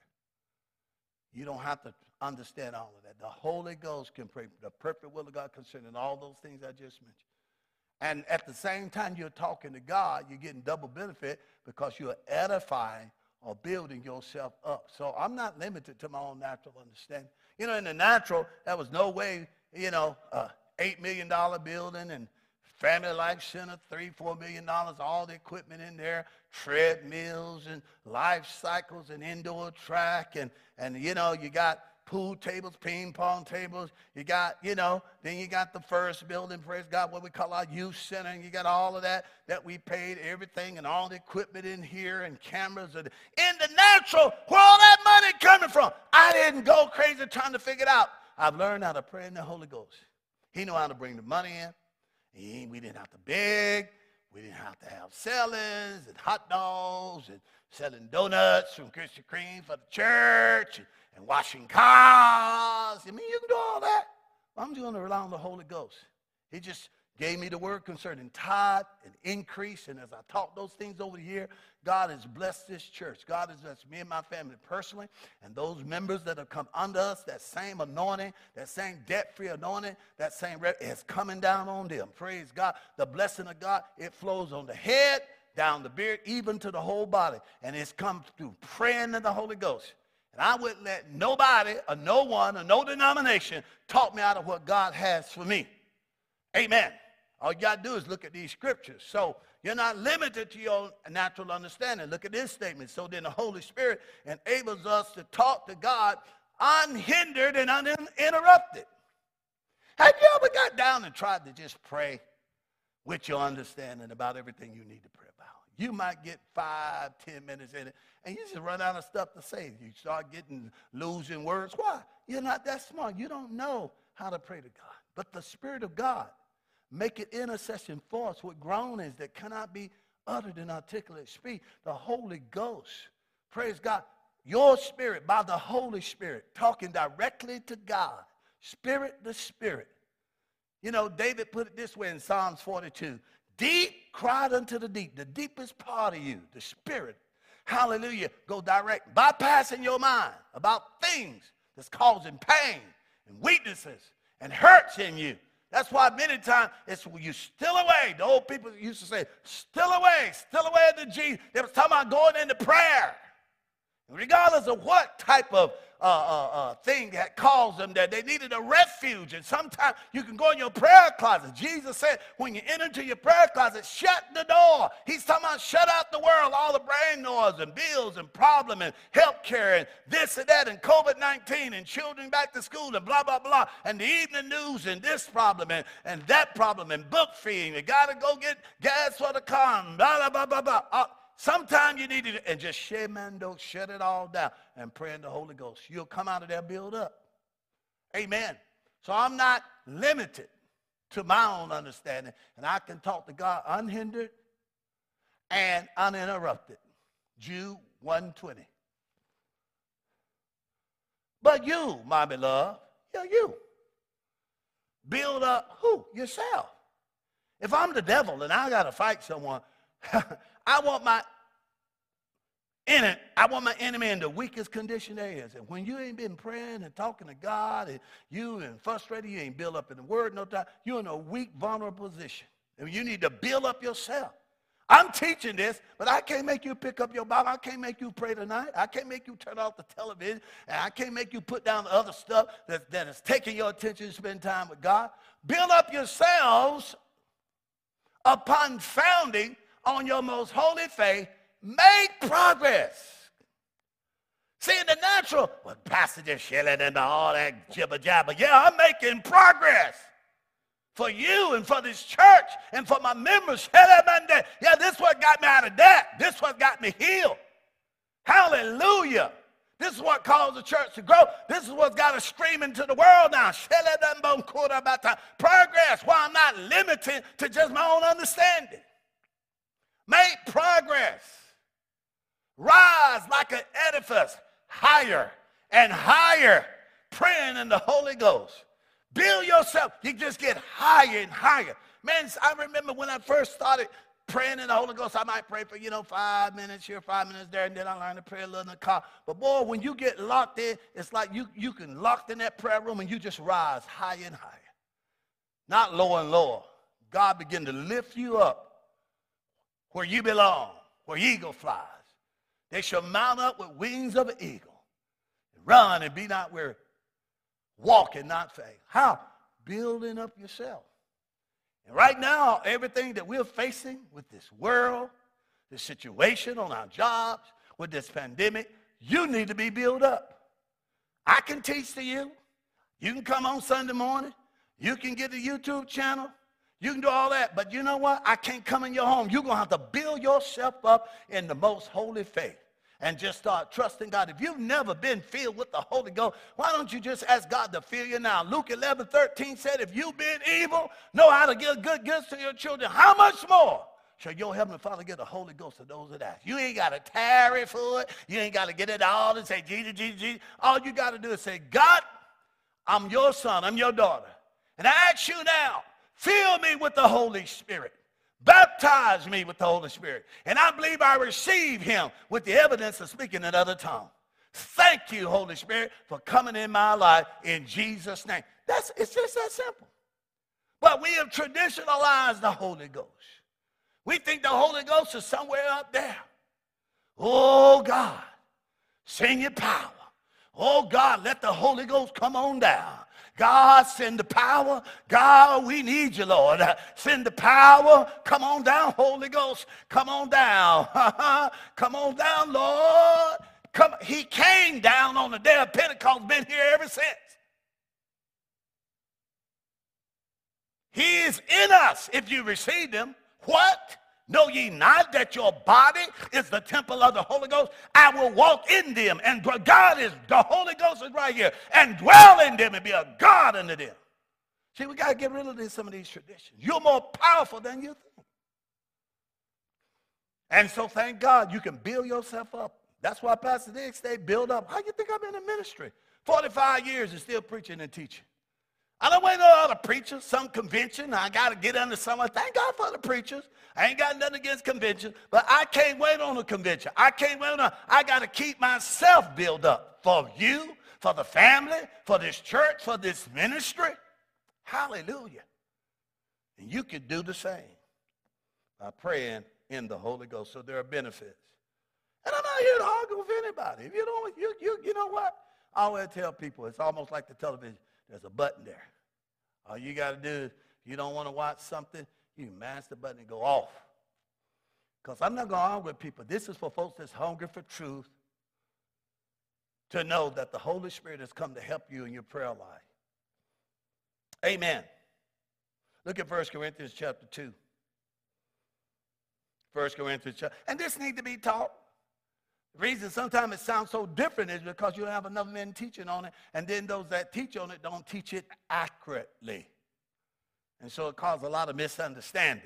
here. You don't have to understand all of that. The Holy Ghost can pray the perfect will of God concerning all those things I just mentioned. And at the same time you're talking to God, you're getting double benefit because you're edifying or building yourself up. So I'm not limited to my own natural understanding. You know, in the natural, there was no way, you know, $8 million building and Family Life Center, $3-4 million, all the equipment in there, treadmills and life cycles and indoor track and you know, you got pool tables, ping pong tables, you got, you know, then you got the first building, praise God, what we call our youth center, and you got all of that we paid, everything and all the equipment in here and cameras. And in the natural, where all that money coming from? I didn't go crazy trying to figure it out. I've learned how to pray in the Holy Ghost. He knew how to bring the money in. We didn't have to beg. We didn't have to have sellers and hot dogs and selling donuts from Krispy Kreme for the church and washing cars. I mean, you can do all that. I'm just going to rely on the Holy Ghost. He just gave me the word concerning tithe and increase. And as I taught those things over the year, God has blessed this church. God has blessed me and my family personally. And those members that have come under us, that same anointing, that same debt-free anointing, that same is coming down on them. Praise God. The blessing of God, it flows on the head, down the beard, even to the whole body. And it's come through praying in the Holy Ghost. And I wouldn't let nobody or no one or no denomination talk me out of what God has for me. Amen. All you got to do is look at these scriptures. So you're not limited to your natural understanding. Look at this statement. So then the Holy Spirit enables us to talk to God unhindered and uninterrupted. Have you ever got down and tried to just pray with your understanding about everything you need to pray about? You might get 5-10 minutes in it, and you just run out of stuff to say. You start losing words. Why? You're not that smart. You don't know how to pray to God. But the Spirit of God make it intercession for us with groanings that cannot be uttered in articulate speech. The Holy Ghost, praise God, your spirit by the Holy Spirit, talking directly to God, spirit to spirit, You know, David put it this way in Psalms 42. Deep cried unto the deep, the deepest part of you, the spirit. Hallelujah. Go direct, bypassing your mind about things that's causing pain and weaknesses and hurts in you. That's why many times it's when you still away. The old people used to say, still away to Jesus. They was talking about going into prayer. Regardless of what type of thing that caused them, that they needed a refuge. And sometimes you can go in your prayer closet. Jesus said, when you enter into your prayer closet, shut the door. He's talking about shut out the world, all the brain noise and bills and problem and health care and this and that and COVID-19 and children back to school and blah, blah, blah. And the evening news and this problem and that problem and book fee. And you got to go get gas for the car and blah, blah, blah, blah, blah. Sometimes you need to, and just shut it all down and pray in the Holy Ghost. You'll come out of there build up. Amen. So I'm not limited to my own understanding, and I can talk to God unhindered and uninterrupted. Jude 1:20. But you, my beloved, you. Build up who? Yourself. If I'm the devil and I got to fight someone, I want my enemy in the weakest condition there is. And when you ain't been praying and talking to God and you and frustrated, you ain't built up in the word no time, you're in a weak, vulnerable position. And you need to build up yourself. I'm teaching this, but I can't make you pick up your Bible. I can't make you pray tonight. I can't make you turn off the television. And I can't make you put down the other stuff that is taking your attention to spend time with God. Build up yourselves upon founding on your most holy faith. Make progress. See, in the natural, well, Pastor just shilling and all that jibber jabber. Yeah, I'm making progress for you and for this church and for my members. Yeah, this is what got me out of debt. This is what got me healed. Hallelujah. This is what caused the church to grow. This is what's got us screaming to the world now. Progress. Why I'm not limited to just my own understanding. Make progress. Rise like an edifice, higher and higher, praying in the Holy Ghost. Build yourself. You just get higher and higher. Man, I remember when I first started praying in the Holy Ghost, I might pray for, 5 minutes here, 5 minutes there, and then I learned to pray a little in the car. But boy, when you get locked in, it's like you can locked in that prayer room and you just rise higher and higher. Not lower and lower. God begin to lift you up where you belong, where eagle flies. They shall mount up with wings of an eagle. Run and be not weary. Walk and not faint. How? Building up yourself. And right now, everything that we're facing with this world, this situation on our jobs, with this pandemic, you need to be built up. I can teach to you. You can come on Sunday morning. You can get a YouTube channel. You can do all that. But you know what? I can't come in your home. You're going to have to build yourself up in the most holy faith and just start trusting God. If you've never been filled with the Holy Ghost, why don't you just ask God to fill you now? Luke 11:13 said, if you being evil know how to give good gifts to your children, how much more shall your heavenly Father give the Holy Ghost to those that ask? You ain't got to tarry for it. You ain't got to get it all and say, Jesus, Jesus, Jesus. All you got to do is say, God, I'm your son, I'm your daughter. And I ask you now, fill me with the Holy Spirit. Baptize me with the Holy Spirit. And I believe I receive him with the evidence of speaking in other tongues. Thank you, Holy Spirit, for coming in my life in Jesus' name. It's just that simple. But we have traditionalized the Holy Ghost. We think the Holy Ghost is somewhere up there. Oh, God, send your power. Oh, God, let the Holy Ghost come on down. God, send the power. God, we need you, Lord. Send the power. Come on down, Holy Ghost. Come on down. Come on down, Lord. Come. He came down on the day of Pentecost, been here ever since. He is in us if you receive him. What? Know ye not that your body is the temple of the Holy Ghost? I will walk in them, and God is, the Holy Ghost is right here, and dwell in them and be a God unto them. See, we got to get rid of some of these traditions. You're more powerful than you think. And so thank God you can build yourself up. That's why Pastor Dick stayed built up. How you think I've been in ministry? 45 years and still preaching and teaching. I don't wait on other preachers, some convention. I got to get under someone. Thank God for the preachers. I ain't got nothing against convention, but I can't wait on a convention. I got to keep myself built up for you, for the family, for this church, for this ministry. Hallelujah. And you could do the same by praying in the Holy Ghost. So there are benefits. And I'm not here to argue with anybody. If you don't, you know what? I always tell people, it's almost like the television. There's a button there. All you got to do is, if you don't want to watch something, you mash the button and go off. Because I'm not going to argue with people. This is for folks that's hungry for truth, to know that the Holy Spirit has come to help you in your prayer life. Amen. Look at 1 Corinthians chapter 2. 1 Corinthians chapter, and this needs to be taught. The reason sometimes it sounds so different is because you don't have enough men teaching on it, and then those that teach on it don't teach it accurately. And so it causes a lot of misunderstanding.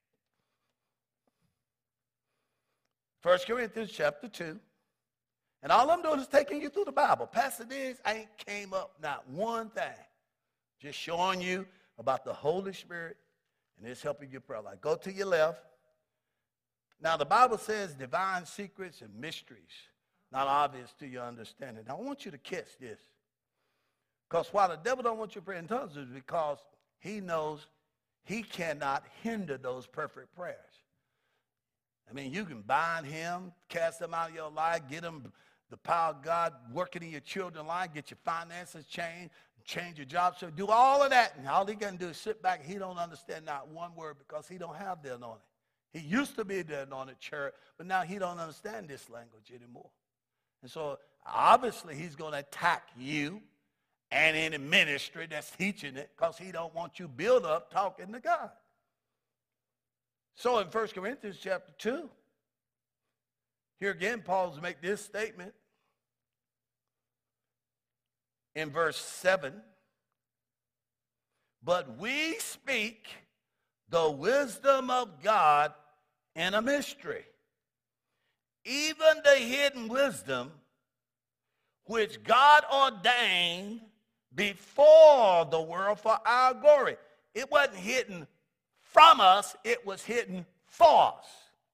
1 Corinthians chapter 2. And all I'm doing is taking you through the Bible. Pastor Diggs ain't came up not one thing. Just showing you about the Holy Spirit and it's helping your prayer life. Go to your left. Now, the Bible says divine secrets and mysteries, not obvious to your understanding. Now, I want you to catch this. Because while the devil don't want you to pray in tongues, it's because he knows he cannot hinder those perfect prayers. I mean, you can bind him, cast him out of your life, get him the power of God working in your children's life, get your finances changed, change your job. So do all of that, and all he can do is sit back. He don't understand not one word because he don't have the anointing. He used to be the anointed cherub, but now he don't understand this language anymore. And so obviously he's going to attack you and any ministry that's teaching it because he don't want you built up talking to God. So in 1 Corinthians chapter 2, here again, Paul's make this statement in verse 7. But we speak the wisdom of God in a mystery, even the hidden wisdom which God ordained before the world for our glory. It wasn't hidden from us, it was hidden for us,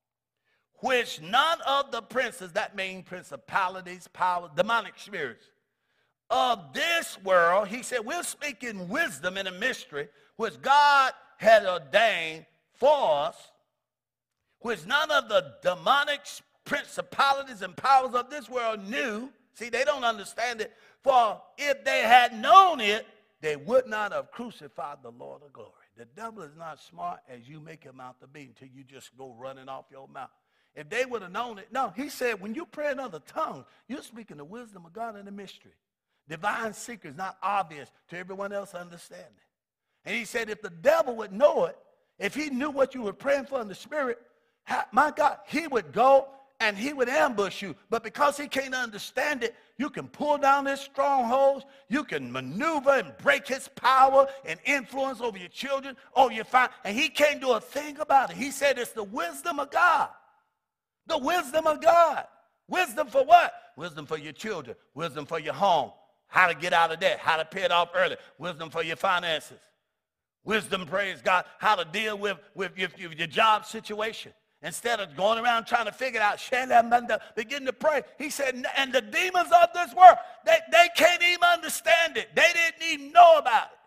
which none of the princes, that means principalities, powers, demonic spirits, of this world, he said, we're speaking wisdom in a mystery, which God had ordained for us, which none of the demonic principalities and powers of this world knew. See, they don't understand it. For if they had known it, they would not have crucified the Lord of glory. The devil is not smart as you make him out to be until you just go running off your mouth. If they would have known it, no, he said, when you pray in other tongues, you're speaking the wisdom of God in a mystery. Divine secrets, not obvious to everyone else understanding. And he said, if the devil would know it, if he knew what you were praying for in the spirit, my God, he would go and he would ambush you. But because he can't understand it, you can pull down his strongholds. You can maneuver and break his power and influence over your children, over your family. And he can't do a thing about it. He said it's the wisdom of God. The wisdom of God. Wisdom for what? Wisdom for your children. Wisdom for your home. How to get out of debt. How to pay it off early. Wisdom for your finances. Wisdom, praise God, how to deal with your job situation. Instead of going around trying to figure it out, begin to pray. He said, and the demons of this world, they can't even understand it. They didn't even know about it.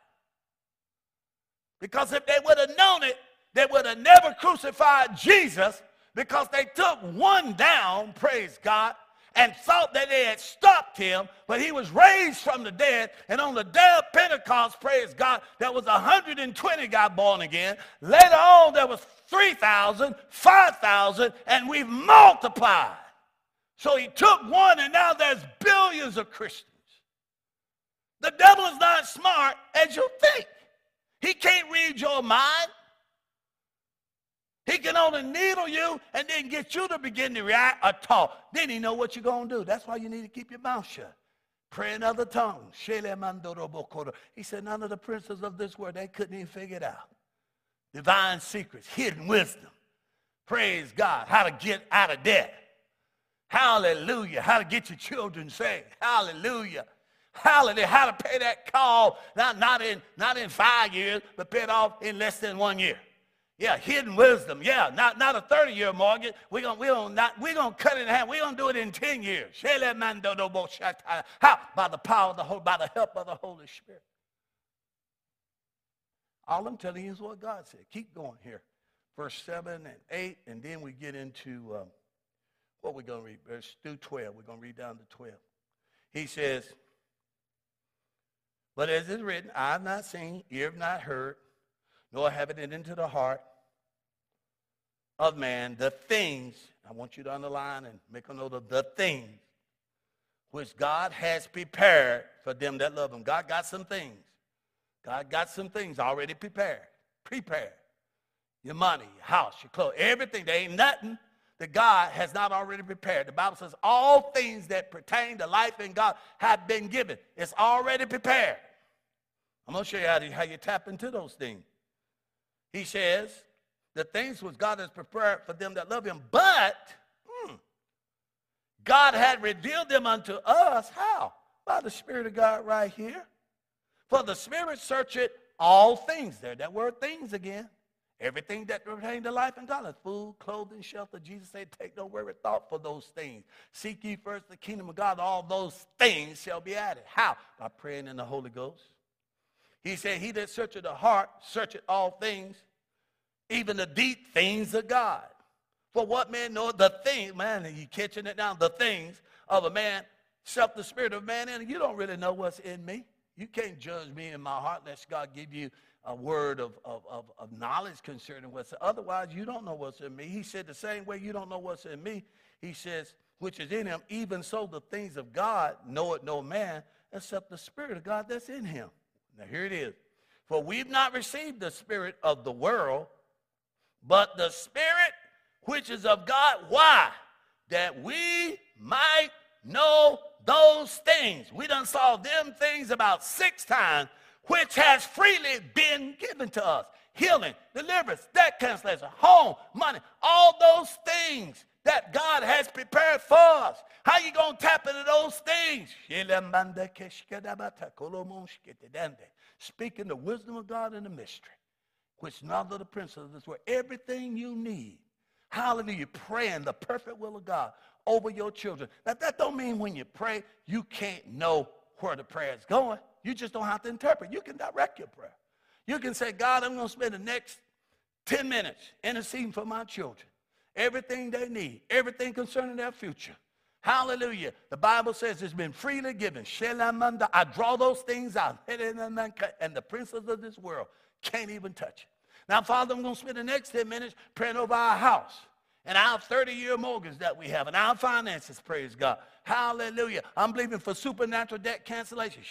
Because if they would have known it, they would have never crucified Jesus, because they took one down, praise God, and thought that they had stopped him, but he was raised from the dead. And on the day of Pentecost, praise God, there was 120 got born again. Later on, there was 3,000, 5,000, and we've multiplied. So he took one, and now there's billions of Christians. The devil is not smart as you think. He can't read your mind. He can only needle you and then get you to begin to react or talk. Then he know what you're going to do. That's why you need to keep your mouth shut. Pray in other tongues. He said none of the princes of this world, they couldn't even figure it out. Divine secrets, hidden wisdom. Praise God. How to get out of debt. Hallelujah. How to get your children saved. Hallelujah. Hallelujah. How to pay that call, not in 5 years, but pay it off in less than 1 year. Yeah, hidden wisdom. Yeah, not a 30-year mortgage. We're gonna cut it in half. We're gonna do it in 10 years. How? By the power of by the help of the Holy Spirit. All I'm telling you is what God said. Keep going here. Verse 7 and 8, and then we get into what we're going to read. Verse through 12. We're going to read down to 12. He says, but as it is written, I have not seen, ear have not heard, nor have it into the heart of man, the things, I want you to underline and make a note of the things, which God has prepared for them that love him. God got some things. God got some things already prepared. Prepared. Your money, your house, your clothes, everything. There ain't nothing that God has not already prepared. The Bible says all things that pertain to life in God have been given. It's already prepared. I'm going to show you how you tap into those things. He says, the things which God has prepared for them that love him, but God had revealed them unto us. How? By the Spirit of God right here. For the Spirit searcheth all things. There, that word things again. Everything that pertains to life and godliness. Food, clothing, shelter. Jesus said, take no worry thought for those things. Seek ye first the kingdom of God. All those things shall be added. How? By praying in the Holy Ghost. He said, he that searcheth the heart, searcheth all things, even the deep things of God. For what man knoweth the things, man, are you catching it now? The things of a man, except the spirit of man in. You don't really know what's in me. You can't judge me in my heart unless God give you a word of knowledge concerning what's. Otherwise, you don't know what's in me. He said the same way you don't know what's in me. He says, which is in him, even so the things of God knoweth no man except the Spirit of God that's in him. Now here it is. For we've not received the spirit of the world, but the Spirit which is of God. Why? That we might know those things. We done saw them things about 6 times, which has freely been given to us. Healing, deliverance, debt cancellation, home, money, all those things that God has prepared for us. How you going to tap into those things? Speaking the wisdom of God in the mystery, which none of the princes of this world, everything you need. Hallelujah, praying the perfect will of God over your children. Now, that don't mean when you pray, you can't know where the prayer is going. You just don't have to interpret. You can direct your prayer. You can say, God, I'm going to spend the next 10 minutes interceding for my children. Everything they need, everything concerning their future. Hallelujah. The Bible says it's been freely given. I draw those things out. And the princes of this world can't even touch it. Now, Father, I'm going to spend the next 10 minutes praying over our house and our 30-year mortgage that we have and our finances, praise God. Hallelujah. I'm believing for supernatural debt cancellation.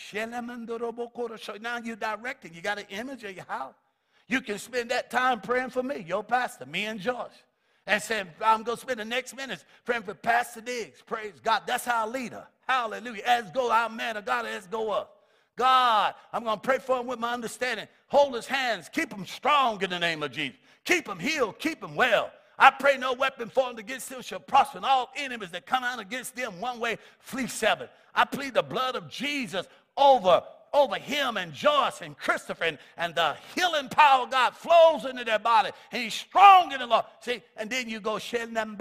Now you're directing. You got an image of your house. You can spend that time praying for me, your pastor, me and Josh. And saying, I'm going to spend the next minutes praying for Pastor Diggs. Praise God. That's our leader. Hallelujah. As go our man of God, as go up. God, I'm going to pray for him with my understanding. Hold his hands. Keep him strong in the name of Jesus. Keep him healed. Keep him well. I pray no weapon formed against him shall prosper. And all enemies that come out against them one way, flee 7. I plead the blood of Jesus over him and Joyce and Christopher, and the healing power of God flows into their body, and he's strong in the Lord. See, and then you go,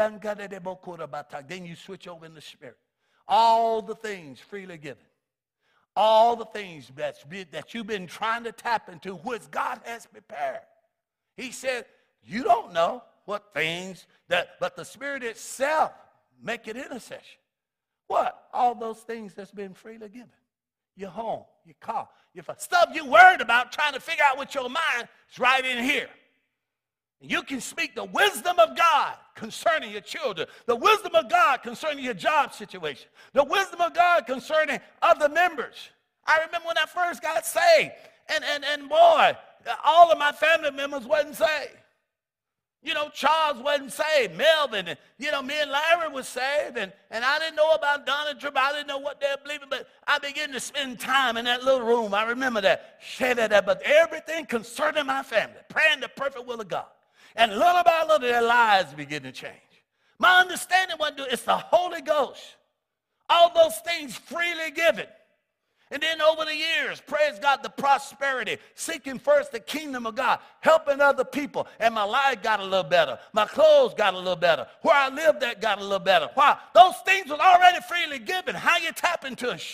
then you switch over in the Spirit. All the things freely given. All the things that you've been trying to tap into, which God has prepared. He said, you don't know what things, but the Spirit itself make it intercession. What? All those things that's been freely given. Your home, your car, your stuff you worried about trying to figure out with your mind is right in here. And you can speak the wisdom of God concerning your children, the wisdom of God concerning your job situation, the wisdom of God concerning other members. I remember when I first got saved, and boy, all of my family members wasn't saved. You know, Charles wasn't saved, Melvin, and, you know, me and Larry was saved, and I didn't know about Donna Tripp. I didn't know what they were believing, but I began to spend time in that little room. I remember that. But everything concerning my family, praying the perfect will of God. And little by little, their lives begin to change. My understanding wasn't, it's the Holy Ghost. All those things freely given. And then over the years, praise God, the prosperity, seeking first the kingdom of God, helping other people. And my life got a little better. My clothes got a little better. Where I lived at got a little better. Why? Those things were already freely given. How you tap into it?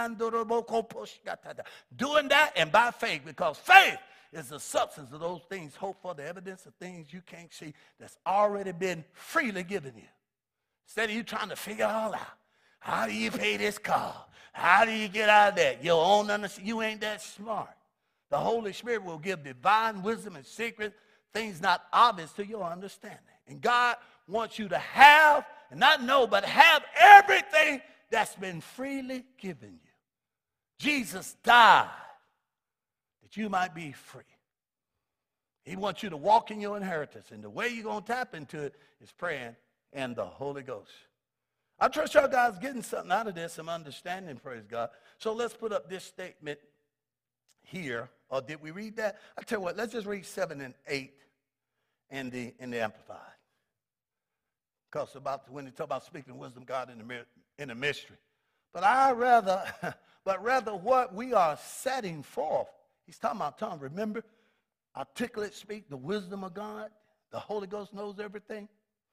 Doing that and by faith, because faith is the substance of those things, hope for the evidence of things you can't see that's already been freely given you. Instead of you trying to figure it all out. How do you pay this car? How do you get out of that? Your own understanding. You ain't that smart. The Holy Spirit will give divine wisdom and secret things not obvious to your understanding. And God wants you to have, and not know, but have everything that's been freely given you. Jesus died that you might be free. He wants you to walk in your inheritance. And the way you're going to tap into it is praying in the Holy Ghost. I trust y'all guys getting something out of this, some understanding, praise God. So let's put up this statement here. Or did we read that? I tell you what, let's just read 7 and 8 in the Amplified. Because when they talk about speaking wisdom, God in the mystery. But rather what we are setting forth. He's talking about tongue. Remember, articulate speak, the wisdom of God. The Holy Ghost knows everything.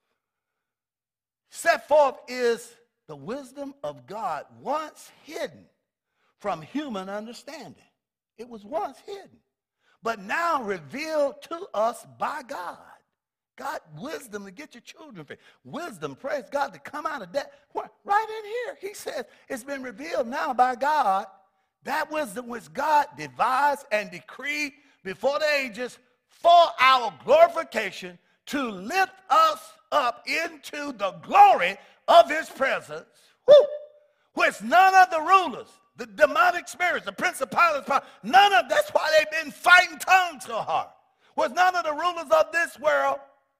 Set forth is the wisdom of God, once hidden from human understanding. It was once hidden, but now revealed to us by God. God, wisdom to get your children free. Wisdom, praise God, to come out of that. Right in here, he says, it's been revealed now by God. That wisdom which God devised and decreed before the ages for our glorification, to lift us up into the glory of his presence, which none of the rulers, the demonic spirits, the principalities, that's why they've been fighting tongues so hard, was none of the rulers of this world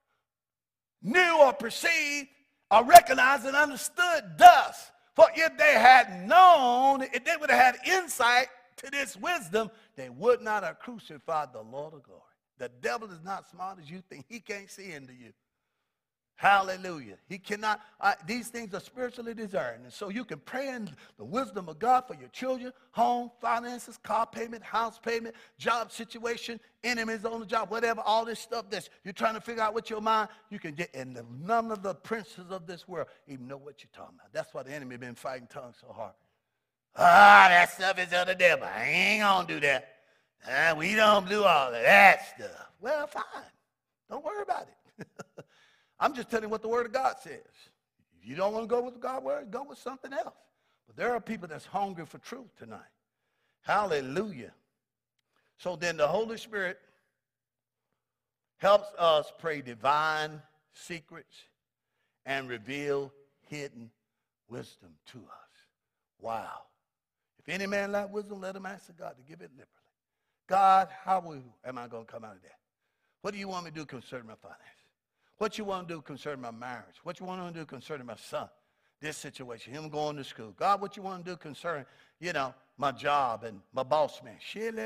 knew or perceived or recognized and understood thus. For if they had known, if they would have had insight to this wisdom, they would not have crucified the Lord of glory. The devil is not smart as you think. He can't see into you. Hallelujah. He cannot. These things are spiritually discerned. And so you can pray in the wisdom of God for your children, home, finances, car payment, house payment, job situation, enemies on the job, whatever, all this stuff that you're trying to figure out with your mind, you can get. And none of the princes of this world even know what you're talking about. That's why the enemy been fighting tongues so hard. That stuff is of the devil. I ain't going to do that. We don't do all of that stuff. Well, fine. Don't worry about it. I'm just telling you what the Word of God says. If you don't want to go with God's Word, go with something else. But there are people that's hungry for truth tonight. Hallelujah. So then the Holy Spirit helps us pray divine secrets and reveal hidden wisdom to us. Wow. If any man lack wisdom, let him ask God to give it liberally. God, how am I going to come out of that? What do you want me to do concerning my finances? What you want to do concerning my marriage? What you want to do concerning my son? This situation, him going to school. God, what you want to do concerning, my job and my boss man.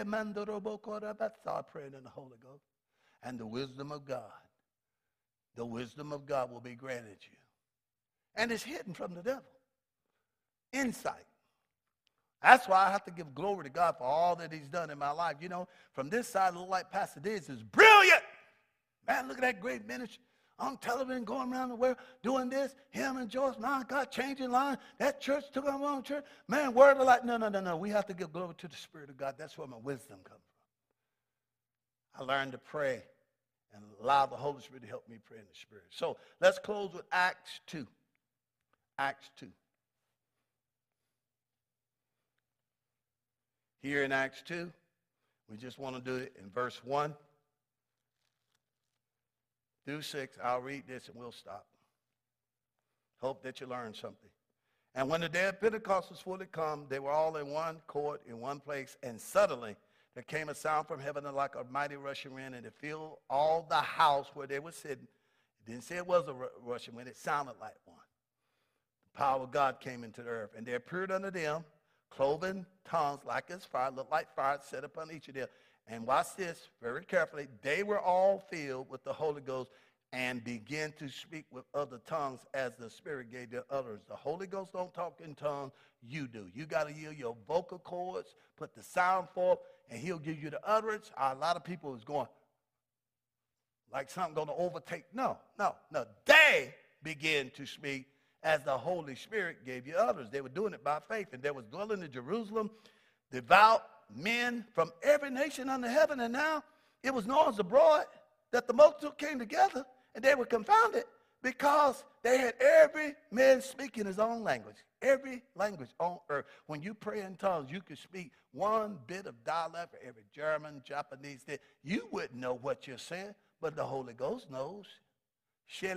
Start praying in the Holy Ghost. And the wisdom of God. The wisdom of God will be granted you. And it's hidden from the devil. Insight. That's why I have to give glory to God for all that he's done in my life. From this side, it look like Pastor Diz is brilliant. Man, look at that great ministry on television, going around the world, doing this. Him and Joyce, my God, changing line. That church took on one church. Man, word of life. No. We have to give glory to the Spirit of God. That's where my wisdom comes from. I learned to pray and allow the Holy Spirit to help me pray in the Spirit. So let's close with Acts 2. Acts 2. Here in Acts 2, we just want to do it in verse 1 through 6. I'll read this and we'll stop. Hope that you learn something. And when the day of Pentecost was fully come, they were all in one court, in one place, and suddenly there came a sound from heaven like a mighty rushing wind, and it filled all the house where they were sitting. It didn't say it was a rushing wind. It sounded like one. The power of God came into the earth, and there appeared unto them cloven tongues like as fire, looked like fire, set upon each of them. And watch this very carefully. They were all filled with the Holy Ghost and begin to speak with other tongues as the Spirit gave the utterance. The Holy Ghost don't talk in tongues, you do. You got to use your vocal cords, put the sound forth, and he'll give you the utterance. A lot of people is going like something going to overtake. No. They begin to speak as the Holy Spirit gave you utterance. They were doing it by faith, and there was dwelling in Jerusalem devout men from every nation under heaven, and now it was noised abroad that the multitude came together, and they were confounded because they had every man speaking his own language. Every language on earth. When you pray in tongues, you can speak one bit of dialect for every German, Japanese. You wouldn't know what you're saying, but the Holy Ghost knows. There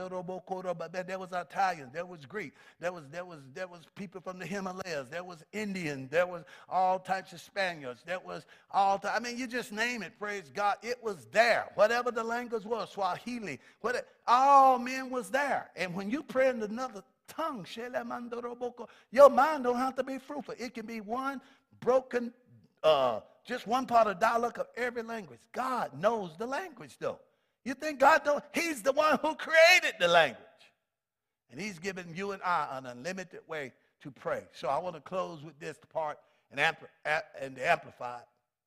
was Italians, there was Greek, there was people from the Himalayas, there was Indian, there was all types of Spaniards, there was you just name it, praise God, it was there. Whatever the language was, Swahili, all men was there. And when you pray in another tongue, your mind don't have to be fruitful. It can be one broken, just one part of dialect of every language. God knows the language though. You think God don't? He's the one who created the language. And he's given you and I an unlimited way to pray. So I want to close with this part and the Amplified.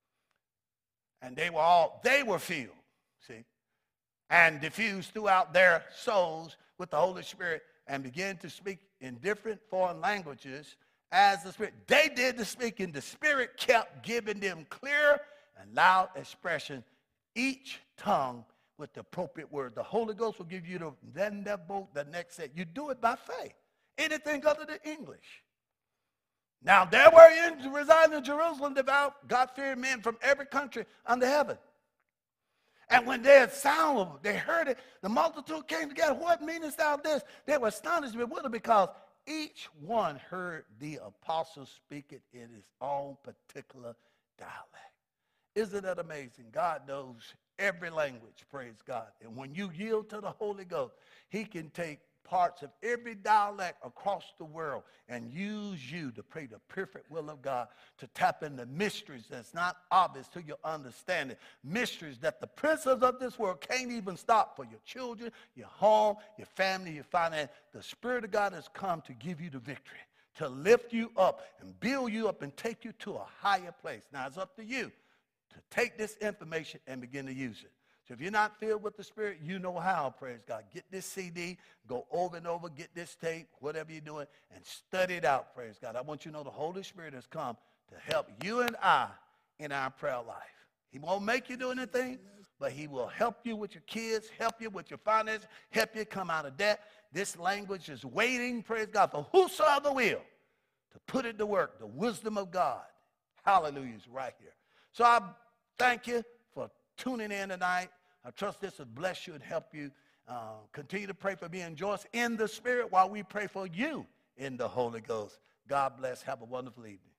And they were filled, see, and diffused throughout their souls with the Holy Spirit and began to speak in different foreign languages as the Spirit. They did the speaking. The Spirit kept giving them clear and loud expression, each tongue with the appropriate word. The Holy Ghost will give you the next set. You do it by faith. Anything other than English. Now, there were residing in Jerusalem devout, God-fearing men from every country under heaven. And when they had sound of it, they heard it, the multitude came together. What meanest thou this? They were astonished and bewildered because each one heard the apostle speak it in his own particular dialect. Isn't that amazing? God knows every language, praise God. And when you yield to the Holy Ghost, he can take parts of every dialect across the world and use you to pray the perfect will of God, to tap into mysteries that's not obvious to your understanding, mysteries that the princes of this world can't even stop for your children, your home, your family, your finance. The Spirit of God has come to give you the victory, to lift you up and build you up and take you to a higher place. Now it's up to you to take this information and begin to use it. So if you're not filled with the Spirit, you know how, praise God. Get this CD, go over and over, get this tape, whatever you're doing, and study it out, praise God. I want you to know the Holy Spirit has come to help you and I in our prayer life. He won't make you do anything, but he will help you with your kids, help you with your finances, help you come out of debt. This language is waiting, praise God, for whosoever will to put it to work. The wisdom of God, hallelujah, is right here. So I thank you for tuning in tonight. I trust this will bless you and help you. Continue to pray for me and Joyce in the Spirit while we pray for you in the Holy Ghost. God bless. Have a wonderful evening.